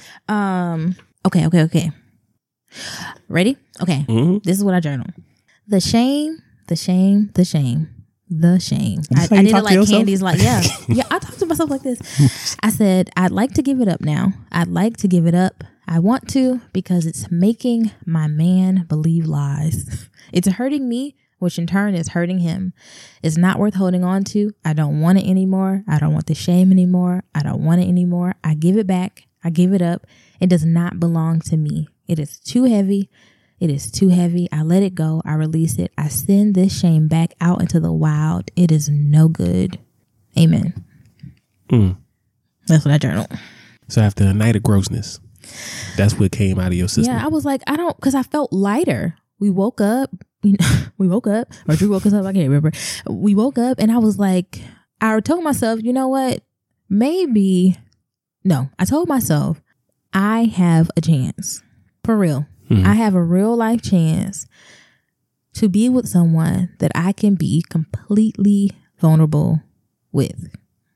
Um, okay, okay, okay. Ready? Okay. Mm-hmm. This is what I journal. The shame, the shame, the shame, the shame. I, That's how I you did talk it to like yourself? Candy's like, yeah. Yeah, I talk to myself like this. I said, I'd like to give it up now. I'd like to give it up. I want to because it's making my man believe lies. It's hurting me, which in turn is hurting him. It's not worth holding on to. I don't want it anymore. I don't want the shame anymore. I don't want it anymore. I give it back. I give it up. It does not belong to me. It is too heavy. It is too heavy. I let it go. I release it. I send this shame back out into the wild. It is no good. Amen. Mm. That's what I journal. So after a night of grossness, that's what came out of your system. Yeah, I was like, I don't, because I felt lighter. We woke up, you know, we woke up, or Drew woke us up, I can't remember. We woke up and I was like, I told myself, you know what? Maybe, no, I told myself, I have a chance. For real. Mm-hmm. I have a real life chance to be with someone that I can be completely vulnerable with.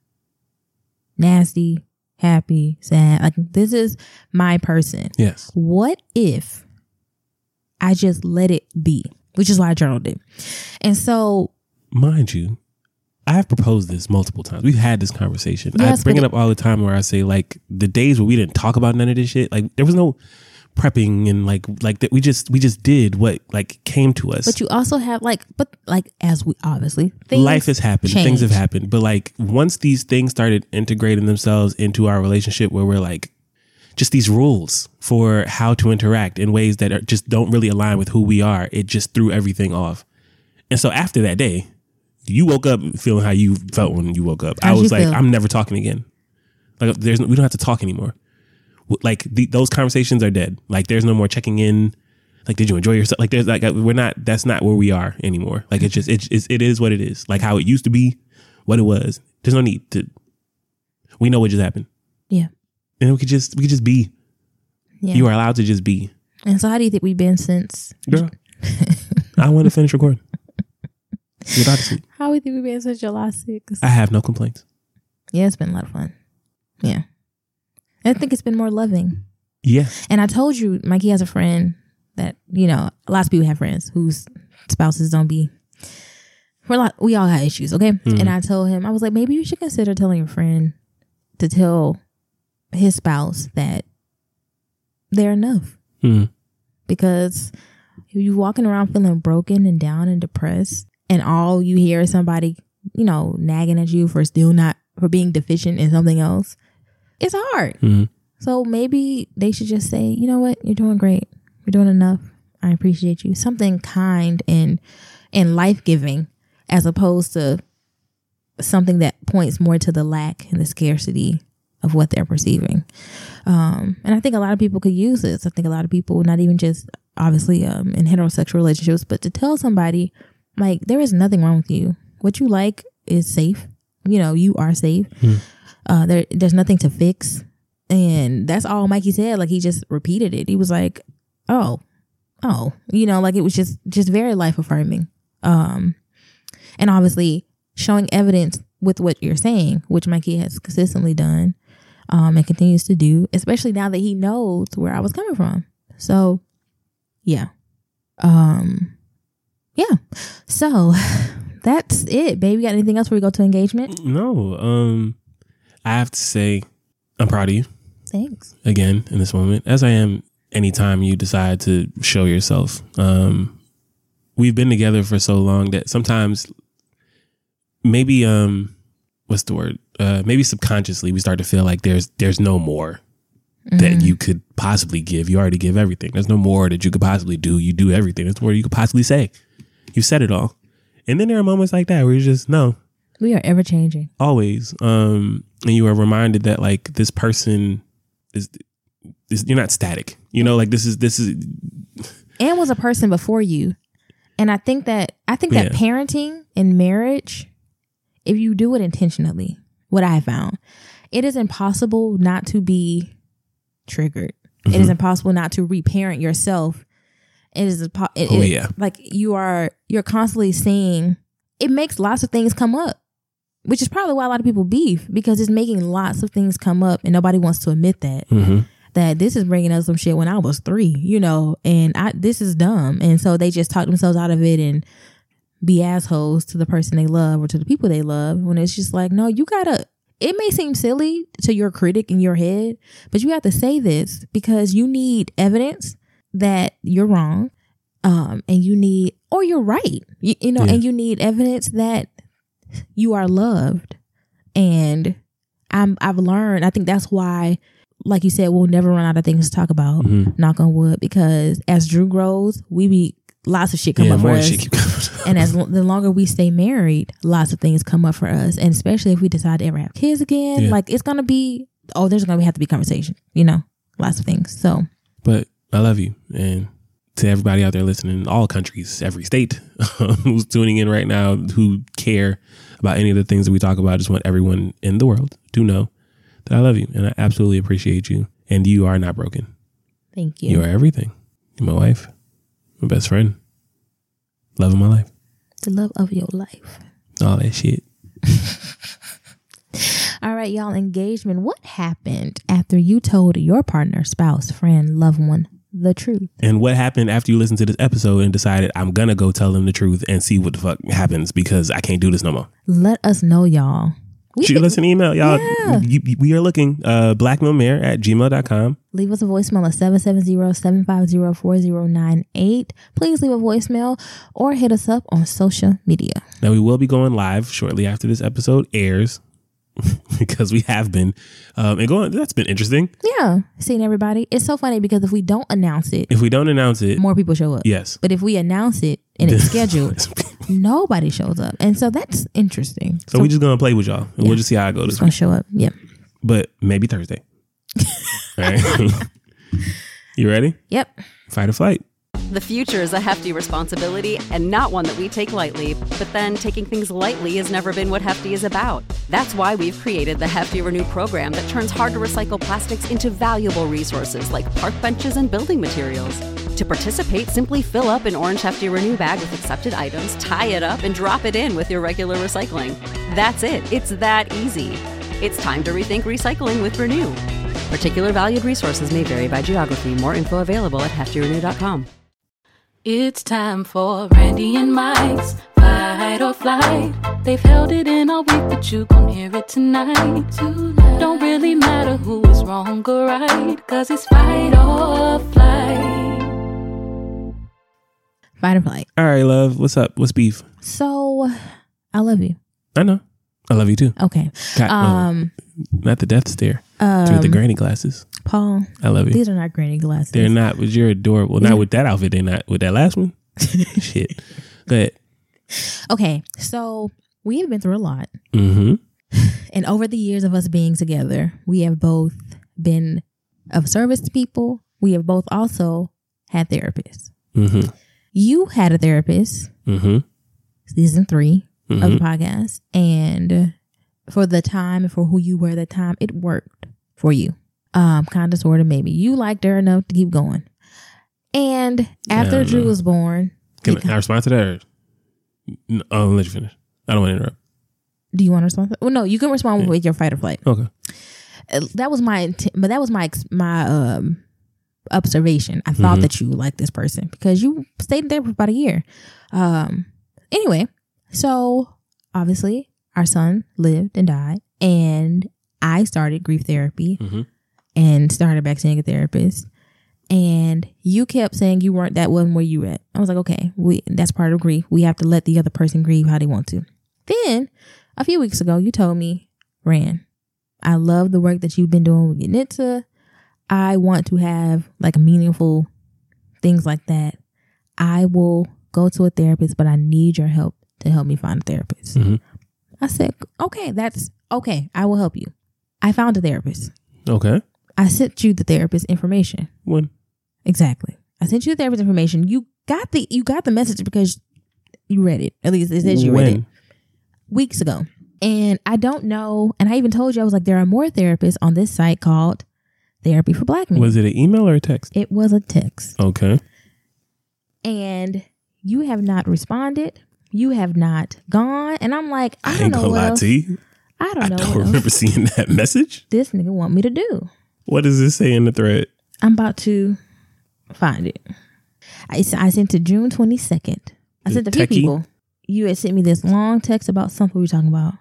Nasty, happy, sad. Like, this is my person. Yes. What if I just let it be? Which is why I journaled it. And so, mind you, I have proposed this multiple times. We've had this conversation. Yes, I bring but it it- up all the time where I say, like, the days where we didn't talk about none of this shit, like, there was no prepping and like like that we just we just did what like came to us. but you also have like, but like, as we obviously, things Life has happened. change. Things have happened. But like once these things started integrating themselves into our relationship where we're like just these rules for how to interact in ways that are, just don't really align with who we are, it just threw everything off. And so after that day, you woke up feeling how you felt when you woke up. How'd I was you like, feel? I'm never talking again. Like there's no, we don't have to talk anymore. Like the, those conversations are dead. Like there's no more checking in. Like, did you enjoy yourself? Like there's like, we're not, that's not where we are anymore. Like it's just, it's, it's, it is what it is. Like how it used to be, what it was. There's no need to, we know what just happened. Yeah. And we could just, we could just be. Yeah. You are allowed to just be. And so how do you think we've been since? Girl, I want to finish recording. You're about to sleep. How do you think we've been since July sixth? I have no complaints. Yeah, it's been a lot of fun. Yeah. I think it's been more loving. Yeah. And I told you, Mikey has a friend that, you know, lots of people have friends whose spouses don't be, we're lot, we all have issues, okay? Mm-hmm. And I told him, I was like, maybe you should consider telling your friend to tell his spouse that they're enough. Mm. Because if you're walking around feeling broken and down and depressed, and all you hear is somebody, you know, nagging at you for still not, for being deficient in something else, it's hard. Mm-hmm. So maybe they should just say, you know what, you're doing great. You're doing enough. I appreciate you. Something kind and and life-giving, as opposed to something that points more to the lack and the scarcity of what they're perceiving. Um, and I think a lot of people could use this. I think a lot of people, not even just obviously um, in heterosexual relationships, but to tell somebody, like, there is nothing wrong with you. What you like is safe. You know, you are safe. Mm. Uh, there, there's nothing to fix. And that's all Mikey said. Like, he just repeated it. He was like, oh, oh, you know, like it was just, just very life affirming. Um, and obviously showing evidence with what you're saying, which Mikey has consistently done, um, and continues to do, especially now that he knows where I was coming from. So yeah. Um, yeah. So that's it, baby. Got anything else before we go to engagement? No. Um, I have to say, I'm proud of you. Thanks. Again, in this moment, as I am anytime you decide to show yourself. Um, we've been together for so long that sometimes maybe, um, what's the word? Uh, maybe subconsciously we start to feel like there's there's no more mm-hmm. that you could possibly give. You already give everything. There's no more that you could possibly do. You do everything. There's more you could possibly say. You said it all. And then there are moments like that where you just, no. We are ever changing. Always. Um, and you are reminded that like this person is, is you're not static. You know, like this is, this is. And was a person before you. And I think that, I think that yeah. parenting and marriage, if you do it intentionally, what I found, it is impossible not to be triggered. Mm-hmm. It is impossible not to reparent yourself. It is, it, oh, it, yeah. like you are, you're constantly seeing, it makes lots of things come up, which is probably why a lot of people beef, because it's making lots of things come up and nobody wants to admit that. Mm-hmm. That this is bringing up some shit when I was three, you know, and I this is dumb. And so they just talk themselves out of it and be assholes to the person they love or to the people they love, when it's just like, no, you gotta, it may seem silly to your critic in your head, but you have to say this because you need evidence that you're wrong, um, and you need, or you're right, you, you know, yeah. and you need evidence that you are loved. And I'm, I've learned, I think that's why, like you said, we'll never run out of things to talk about, mm-hmm. knock on wood, because as Drew grows, we be, lots of shit come yeah, up more for us. Shit keep coming up. And as the longer we stay married, lots of things come up for us. And especially if we decide to ever have kids again, yeah. like it's going to be, oh, there's going to have to be conversation, you know, lots of things. So, but I love you. And to everybody out there listening in all countries, every state who's tuning in right now, who care about any of the things that we talk about, I just want everyone in the world to know that I love you and I absolutely appreciate you. And you are not broken. Thank you. You are everything. You're my wife, my best friend, love of my life. The love of your life. All that shit. All right, y'all, engagement. What happened after you told your partner, spouse, friend, loved one the truth? And what happened after you listened to this episode and decided I'm going to go tell them the truth and see what the fuck happens because I can't do this no more? Let us know, y'all. We Shoot us an email, y'all. Yeah. You, you, we are looking. Uh, blackmillmayor at gmail dot com. Leave us a voicemail at seven seven zero, seven five zero, four zero nine eight. Please leave a voicemail or hit us up on social media. Now, we will be going live shortly after this episode airs because we have been. Um, and going, that's been interesting. Yeah. Seeing everybody. It's so funny because if we don't announce it. If we don't announce it. More people show up. Yes. But if we announce it and it's scheduled, nobody shows up. And so that's interesting. So, so we're just going to play with y'all. And yeah. we'll just see how it goes. Just going to show up. Yep. But maybe Thursday. All right. You ready? Yep. Fight or flight. The future is a hefty responsibility and not one that we take lightly. But then taking things lightly has never been what Hefty is about. That's why we've created the Hefty Renew program that turns hard to recycle plastics into valuable resources like park benches and building materials. To participate, simply fill up an orange Hefty Renew bag with accepted items, tie it up, and drop it in with your regular recycling. That's it. It's that easy. It's time to rethink recycling with Renew. Particular valued resources may vary by geography. More info available at hefty renew dot com. It's time for Randy and Mike's Five fight or flight. They've held it in all week, but you gon' hear it tonight. tonight. Don't really matter who is wrong or right, cause it's fight or flight. Fight or flight. All right, love. What's up? What's beef? So, I love you. I know. I love you too. Okay. Got, um, uh, not the death stare um, through the granny glasses. Paul, I love you. These are not granny glasses. They're not, but you're adorable. Not with that outfit. They're not with that last one. Shit. Go ahead. Okay, so we have been through a lot. Mm-hmm. And over the years of us being together, we have both been of service to people. We have both also had therapists. Mm-hmm. You had a therapist, mm-hmm. season three mm-hmm. of the podcast. And for the time and for who you were at that time, it worked for you. Um, kind of, sort of, maybe. You liked her enough to keep going. And after Drew was born... Can I, I respond to that? Or, no, I'll let you finish. I don't want to interrupt. Do you want to respond? To that? Well, no, you can respond yeah. with your fight or flight. Okay. Uh, that was my, but that was my my um observation. I thought mm-hmm. that you liked this person because you stayed there for about a year. Um. Anyway, so obviously our son lived and died, and I started grief therapy mm-hmm. and started back seeing a therapist. And you kept saying you weren't, that wasn't where you were at. I was like, okay, we that's part of grief. We have to let the other person grieve how they want to. Then a few weeks ago, you told me, Ran, I love the work that you've been doing with Yanitza. I want to have like meaningful things like that. I will go to a therapist, but I need your help to help me find a therapist. Mm-hmm. I said, okay, that's okay. I will help you. I found a therapist. Okay. I sent you the therapist information. When? Exactly. I sent you the therapist information. You got the you got the message because you read it. At least it says you when? read it. Weeks ago. And I don't know. And I even told you, I was like, there are more therapists on this site called Therapy for Black Men. Was it an email or a text? It was a text. Okay. And you have not responded. You have not gone. And I'm like, I, I don't ain't know gonna what lie else. to you. I don't I know. don't what remember else seeing that message. this nigga want me to do. What does this say in the thread? I'm about to find it. I, I sent to June twenty-second. I sent to a few people. You had sent me this long text about something we were talking about.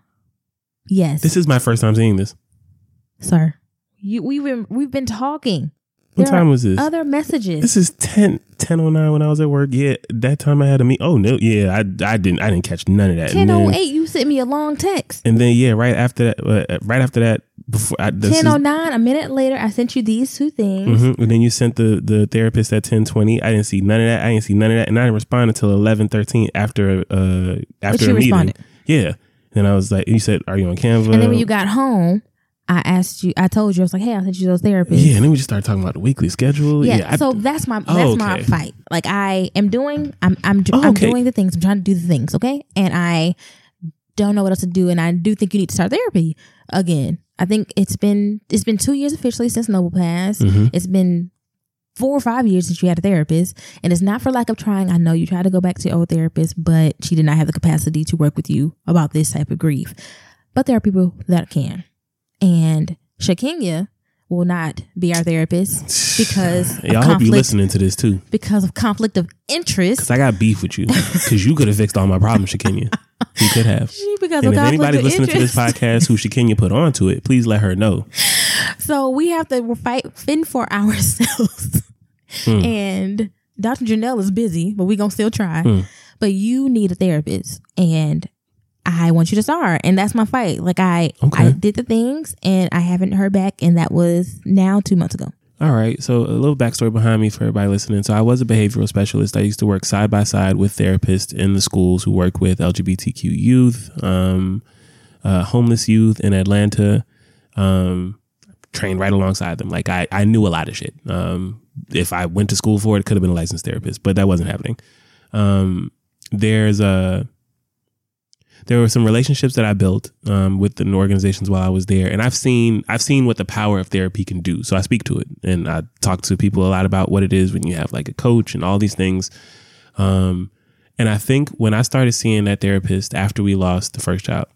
Yes. This is my first time seeing this. Sir, you we've been we've been talking. What there time was this? Other messages. This is ten oh nine when I was at work. Yeah, that time I had a meet. Oh no, yeah, I I didn't I didn't catch none of that. ten oh eight, you sent me a long text. And then yeah, right after that, uh, right after that, before I, ten oh nine, a minute later, I sent you these two things. Mm-hmm, and then you sent the the therapist at ten twenty. I didn't see none of that. I didn't see none of that, and I didn't respond until eleven thirteen after uh after but you a meeting. Responded. Yeah, and I was like, you said, "Are you on Canva?" And then when you got home, I asked you, I told you, I was like, hey, I sent you those therapists. Yeah, and then we just started talking about the weekly schedule. Yeah, yeah so I, that's my that's oh, okay. my fight. Like I am doing, I'm I'm oh, I'm okay. doing the things. I'm trying to do the things, okay? And I don't know what else to do. And I do think you need to start therapy again. I think it's been it's been two years officially since Noble passed. Mm-hmm. It's been four or five years since you had a therapist, and it's not for lack of trying. I know you tried to go back to your old therapist, but she did not have the capacity to work with you about this type of grief. But there are people that can, and Shakenya will not be our therapist because yeah, of I hope you conflict, listening to this too. because of conflict of interest. Because I got beef with you. Because you could have fixed all my problems, Shakenya. You could have. Because and of if conflict anybody's of listening interest. to this podcast who Shakenya put onto it, please let her know. So we have to fight, fend for ourselves. Mm. And Doctor Janelle is busy, but we're going to still try. Mm. But you need a therapist. And I want you to start. And that's my fight. Like I, okay. I did the things and I haven't heard back. And that was now two months ago. All right. So a little backstory behind me for everybody listening. So I was a behavioral specialist. I used to work side by side with therapists in the schools who work with L G B T Q youth, um, uh, homeless youth in Atlanta, um, trained right alongside them. Like I, I knew a lot of shit. Um, if I went to school for it, it could have been a licensed therapist, but that wasn't happening. Um, there's a, There were some relationships that I built um, with the organizations while I was there, and I've seen I've seen what the power of therapy can do. So I speak to it, and I talk to people a lot about what it is when you have like a coach and all these things. Um, and I think when I started seeing that therapist after we lost the first child,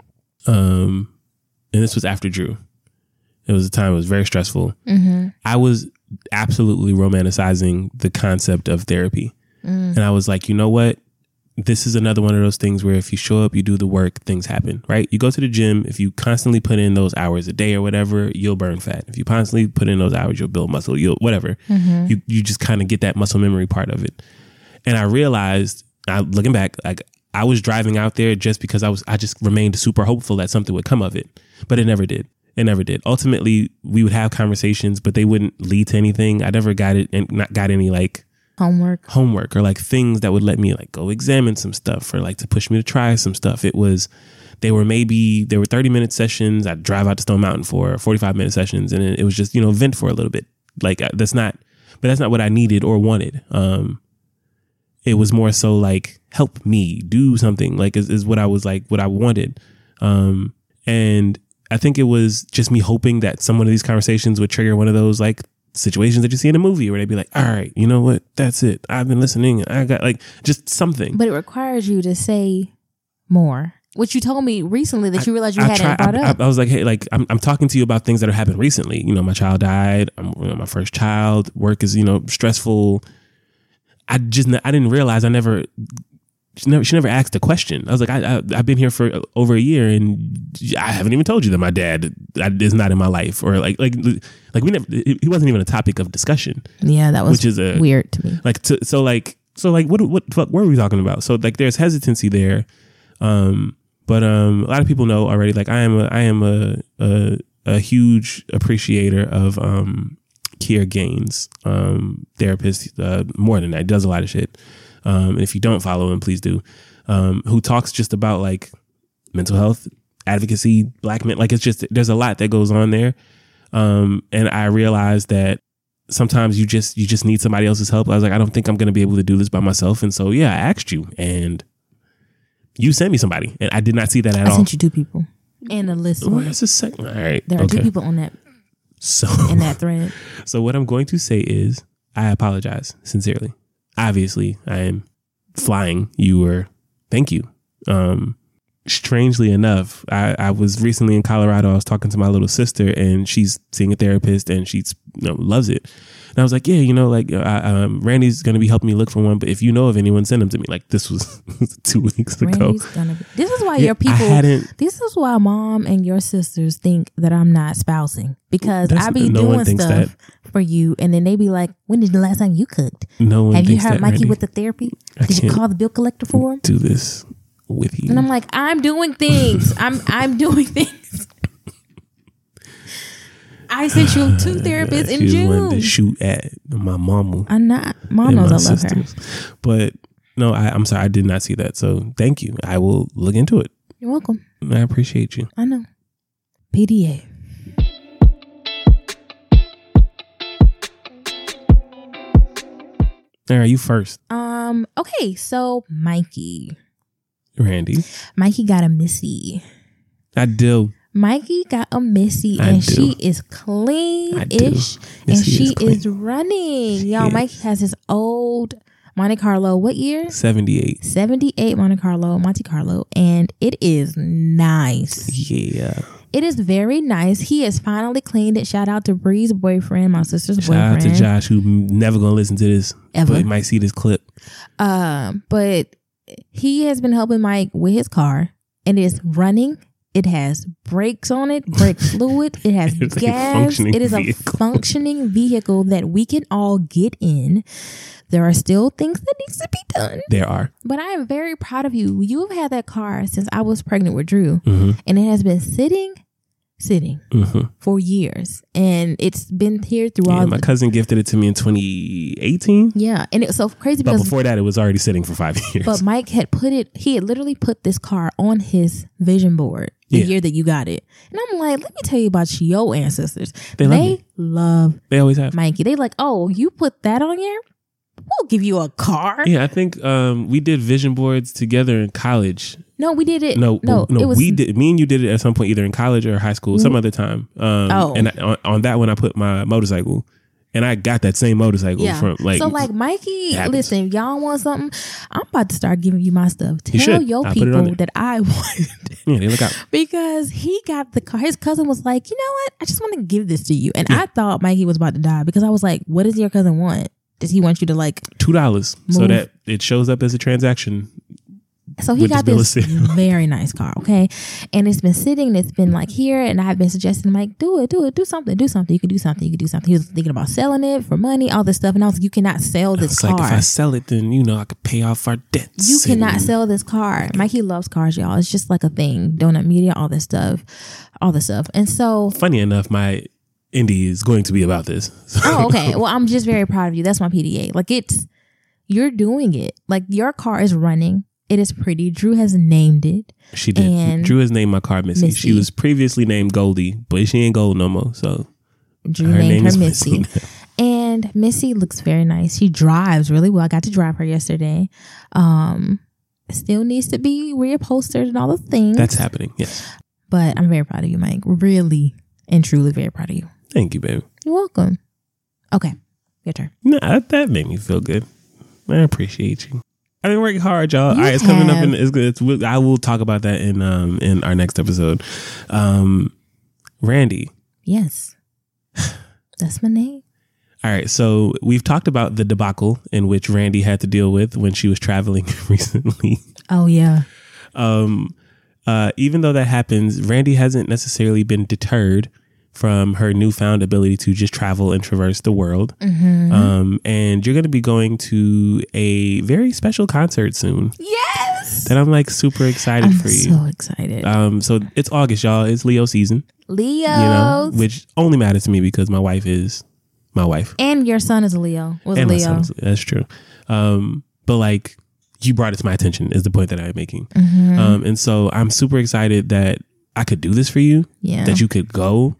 um, and this was after Drew, it was a time it was very stressful. Mm-hmm. I was absolutely romanticizing the concept of therapy, mm. and I was like, you know what? this is another one of those things where if you show up, you do the work, things happen, right? You go to the gym. If you constantly put in those hours a day or whatever, you'll burn fat. If you constantly put in those hours, you'll build muscle, you'll whatever. Mm-hmm. You you just kind of get that muscle memory part of it. And I realized, I, looking back, like I was driving out there just because I was, I just remained super hopeful that something would come of it, but it never did. It never did. Ultimately, we would have conversations, but they wouldn't lead to anything. I never got it and not got any like homework, homework or like things that would let me like go examine some stuff or like to push me to try some stuff. It was, they were maybe, there were thirty minute sessions. I'd drive out to Stone Mountain for forty-five minute sessions. And it was just, you know, vent for a little bit. Like that's not, but that's not what I needed or wanted. Um, it was more so like, help me do something like is, is what I was like, what I wanted. Um, and I think it was just me hoping that some of these conversations would trigger one of those like situations that you see in a movie where they'd be like, all right, you know what? That's it. I've been listening. I got like just something. But it requires you to say more. Which you told me recently that you realized you I, I hadn't try, brought I, up. I, I was like, hey, like I'm, I'm talking to you about things that have happened recently. You know, my child died. I'm you know, my first child. Work is, you know, stressful. I just, I didn't realize I never, she never, she never asked a question. I was like, I, I, I've been here for over a year and I haven't even told you that my dad is not in my life or like, like, like we never, he wasn't even a topic of discussion. Yeah, that was which is a, weird to me. Like, to, so like, so like, what, what, what were we talking about? So like, there's hesitancy there. Um, but, um, a lot of people know already, like I am a, I am a, a, a huge appreciator of, um, Keir Gaines, um, therapist, uh, more than that, he does a lot of shit. Um, and if you don't follow him, please do. Um, who talks just about like mental health, advocacy, black men. Like it's just, there's a lot that goes on there. Um, and I realized that sometimes you just, you just need somebody else's help. I was like, I don't think I'm going to be able to do this by myself. And so, yeah, I asked you and you sent me somebody and I did not see that at I all. I sent you two people and a list. Well, that's a second. All right. There are okay. two people on that. So in that thread. So what I'm going to say is I apologize sincerely. Obviously, I am flying. You were, thank you. Um, strangely enough, I, I was recently in Colorado. I was talking to my little sister and she's seeing a therapist and she's, you know, loves it. And I was like, yeah, you know, like I, um, Randy's going to be helping me look for one. But if you know of anyone, send them to me. Like this was two weeks ago. Randy's gonna be, this is why yeah, your people, I hadn't, this is why mom and your sisters think that I'm not spousing. Because I be no doing stuff that. for you. And then they be like, when did the last time you cooked? No one Have you heard that, Mikey Randy. with the therapy? I Did you call the bill collector for him? Do this with you. And I'm like, I'm doing things. I'm I'm doing things. I sent you two therapists in she June. wanted to shoot at my mama. I'm not. Mom knows I love sisters. her. But no, I, I'm sorry. I did not see that. So thank you. I will look into it. You're welcome. I appreciate you. I know. P D A. All right, you first. Um. Okay. So Mikey. Randy. Mikey got a Missy. I do. Mikey got a Missy I and do. she is clean-ish and Missy she is clean. is running. She Y'all, is. Mikey has his old Monte Carlo. What year? seventy-eight. seventy-eight Monte Carlo, Monte Carlo, and it is nice. Yeah. It is very nice. He has finally cleaned it. Shout out to Bree's boyfriend, my sister's Shout out boyfriend. to Josh, who never gonna listen to this, Ever. but might see this clip. Um, but he has been helping Mike with his car, and it's running. It has brakes on it, brake fluid. It has It's a gas. functioning It is vehicle. a functioning vehicle that we can all get in. There are still things that needs to be done, There are. but I am very proud of you. You have had that car since I was pregnant with Drew, Mm-hmm. and it has been sitting, sitting Mm-hmm. for years, and it's been here through Yeah, all. my the, cousin gifted it to me in twenty eighteen. yeah, and it was so crazy But because before that, it was already sitting for five years. But Mike had put it, he had literally put this car on his vision board the Yeah. year that you got it. And I'm like, let me tell you about your ancestors. They love me. love They always have. Mikey. They like, oh, you put that on here? We'll give you a car. Yeah, I think um, we did vision boards together in college. No, we did it. No, no, no, it was, we did. Me and you did it at some point, either in college or high school, some other time. Um, Oh. and I, on, on that one, I put my motorcycle, and I got that same motorcycle Yeah. from like. so like Mikey, happens. listen, y'all want something? I'm about to start giving you my stuff. You Tell should. your I'll put it on people there. that I want Yeah, they look out. because he got the car. His cousin was like, you know what? I just want to give this to you. And I thought Mikey was about to die because I was like, what does your cousin want? Does he want you to like Two dollars, so Move. that it shows up as a transaction So he got this very nice car, okay? And it's been sitting, it's been like here, and I've been suggesting, like, do it, do it, do something, do something. You can do something, you can do something. He was thinking about selling it for money, all this stuff. And I was like, you cannot sell this car. Like, if I sell it, then, you know, I could pay off our debts. You cannot sell this car. Mikey loves cars, y'all. It's just like a thing. Donut Media, all this stuff, all this stuff. And so. Funny enough, my Indy is going to be about this. So. Oh, okay. Well, I'm just very proud of you. That's my P D A. Like, it's, you're doing it. Like, your car is running. It is pretty. Drew has named it. She did. And Drew has named my car Missy. Missy. She was previously named Goldie, but she ain't gold no more. So Drew her named her Missy. Missy and Missy looks very nice. She drives really well. I got to drive her yesterday. Um, still needs to be reupholstered and all the things. That's happening. Yes. But I'm very proud of you, Mike. Really and truly very proud of you. Thank you, baby. You're welcome. Okay. Your turn. Nah, that made me feel good. I appreciate you. I've been working hard, y'all. You All right, it's coming have. up, and it's good. It's, I will talk about that in um in our next episode. Um, Randy. Yes, that's my name. All right, so we've talked about the debacle in which Randy had to deal with when she was traveling recently. Oh yeah. Um, uh, even though that happens, Randy hasn't necessarily been deterred from her newfound ability to just travel and traverse the world. Mm-hmm. Um, and you're going to be going to a very special concert soon. Yes! That I'm like super excited I'm for you. so excited. Um, so it's August, y'all. It's Leo season. Leo. You know, which only matters to me because my wife is my wife. And your son is a Leo. Was and a Leo. My son is, that's true. Um, but like, you brought it to my attention is the point that I'm making. Mm-hmm. Um, and so I'm super excited that I could do this for you. Yeah. That you could go.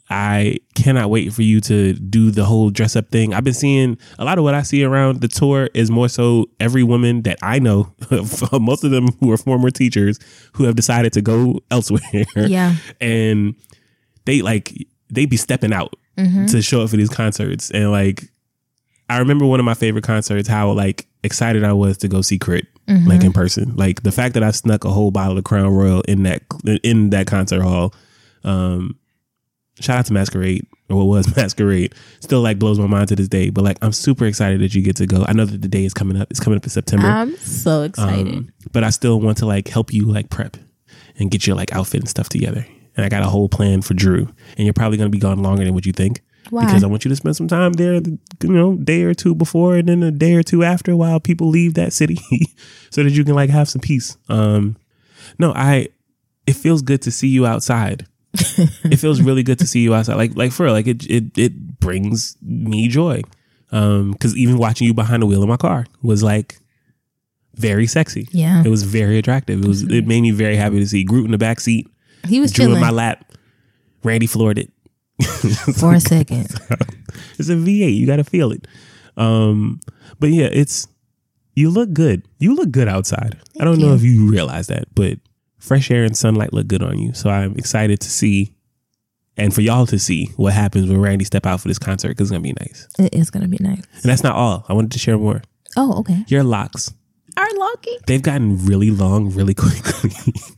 I cannot wait for you to do the whole dress up thing. I've been seeing a lot of what I see around the tour is more so every woman that I know, most of them who are former teachers who have decided to go elsewhere. Yeah. And they like, they be stepping out mm-hmm. to show up for these concerts. And like, I remember one of my favorite concerts, how like excited I was to go see Crit, mm-hmm. like in person. Like the fact that I snuck a whole bottle of Crown Royal in that, in that concert hall, um, shout out to Masquerade, or what was Masquerade. Still like blows my mind to this day. But like, I'm super excited that you get to go. I know that the day is coming up. It's coming up in September. I'm so excited. Um, but I still want to like help you like prep and get your like outfit and stuff together. And I got a whole plan for Drew. And you're probably going to be gone longer than what you think. Why? Because I want you to spend some time there, you know, day or two before and then a day or two after while people leave that city so that you can like have some peace. Um, no, I, it feels good to see you outside. It feels really good to see you outside. Like, like for real, like it, it, it brings me joy. Um, cause even watching you behind the wheel of my car was like very sexy. Yeah. It was very attractive. It was, it made me very happy to see Groot in the back seat. He was Drew chilling in my lap. Randy floored it. For a second. It's a V eight. You got to feel it. Um, but yeah, it's, you look good. You look good outside. Thank I don't know you. if you realize that, but fresh air and sunlight look good on you. So I'm excited to see and for y'all to see what happens when Randy step out for this concert because it's going to be nice. It is going to be nice. And that's not all. I wanted to share more. Oh, okay. Your locks. Our locking? They've gotten really long really quickly.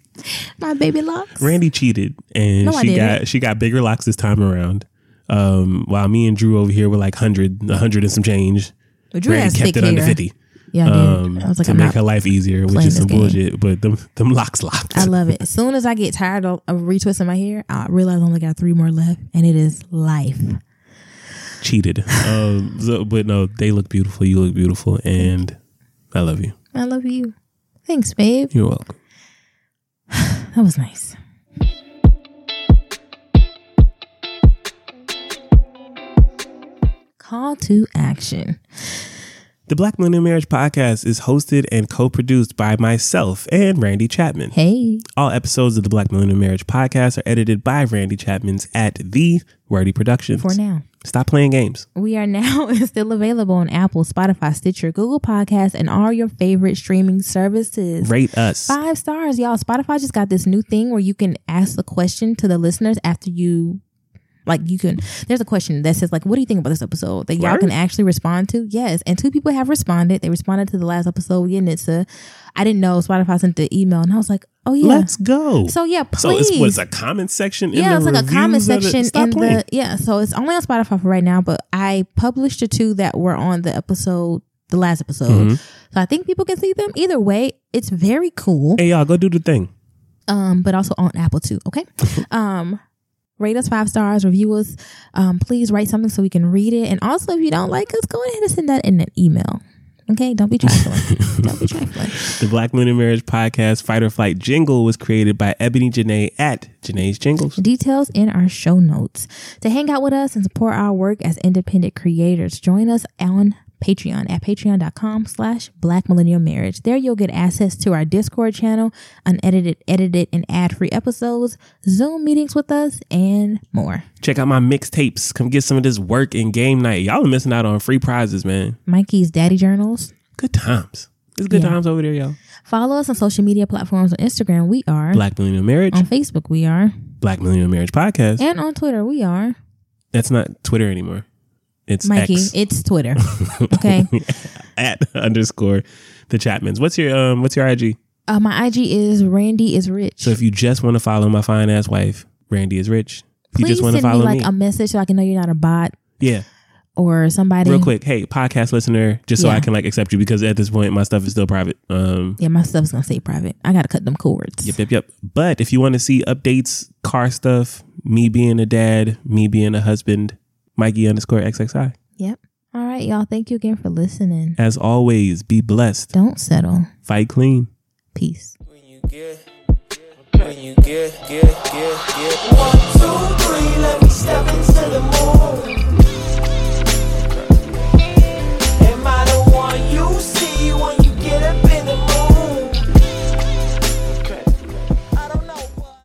My baby locks? Randy cheated and no, she got she got bigger locks this time around. Um, while me and Drew over here were like one hundred, one hundred and some change. But Drew Randy kept it under fifty. Yeah, I, um, I was like, to I'm make her life easier, which is some game. bullshit. But them, them locks locked. I love it. As soon as I get tired of, of retwisting my hair, I realize I only got three more left, and it is life. Cheated. um, so, but no, they look beautiful. You look beautiful, and I love you. I love you. Thanks, babe. You're welcome. That was nice. Call to action. The Black Millennial Marriage Podcast is hosted and co-produced by myself and Randy Chapman. Hey. All episodes of the Black Millennial Marriage Podcast are edited by Randy Chapman's at The Wordy Productions. For now. Stop playing games. We are now still available on Apple, Spotify, Stitcher, Google Podcasts, and all your favorite streaming services. Rate us. Five stars, y'all. Spotify just got this new thing where you can ask the question to the listeners after you... Like you can, there's a question that says like, what do you think about this episode that y'all Word? can actually respond to? Yes. And two people have responded. They responded to the last episode. And it's a, I didn't know Spotify sent the email and I was like, oh yeah. Let's go. So yeah, please. So it's, what, it's a comment section in yeah, the it's like a comment section Stop in playing. the, yeah. So it's only on Spotify for right now, but I published the two that were on the episode the last episode. Mm-hmm. So I think people can see them. Either way, it's very cool. Hey, y'all, go do the thing. Um, but also on Apple too. Okay. um, rate us five stars, review us. Um, please write something so we can read it. And also, if you don't like us, go ahead and send that in an email. Okay, don't be trifling. Don't be trifling. The Black Millionaire Marriage Podcast Fight or Flight jingle was created by Ebony Janae at Janae's Jingles. Details in our show notes. To hang out with us and support our work as independent creators, join us on Patreon at patreon.com slash Black Millennial Marriage. There you'll get access to our Discord channel, unedited, edited, and ad-free episodes, Zoom meetings with us, and more. Check out my mixtapes. Come get some of this work in game night. Y'all are missing out on free prizes, man. Mikey's Daddy Journals. Good times. It's good yeah. times over there, y'all. Follow us on social media platforms. On Instagram, we are Black Millennial Marriage. On Facebook, we are Black Millennial Marriage Podcast. And on Twitter, we are. That's not Twitter anymore. It's Mikey, X. It's Twitter. Okay. At underscore the Chapmans. What's your um what's your I G? Uh, my I G is Randy is Rich. So if you just want to follow my fine ass wife, Randy is Rich. If Please you just want to send follow me like me, a message so I can know you're not a bot. Yeah. Or somebody. Real quick, hey, podcast listener, just so yeah. I can like accept you, because at this point my stuff is still private. Um Yeah, my stuff's gonna stay private. I gotta cut them cords. Yep, yep, yep. But if you want to see updates, car stuff, me being a dad, me being a husband, Mikey underscore X X I. Yep. All right, y'all. Thank you again for listening. As always, be blessed. Don't settle. Fight clean. Peace. When you get, when you get, get, get, get. One, two, three, let me step into the mood.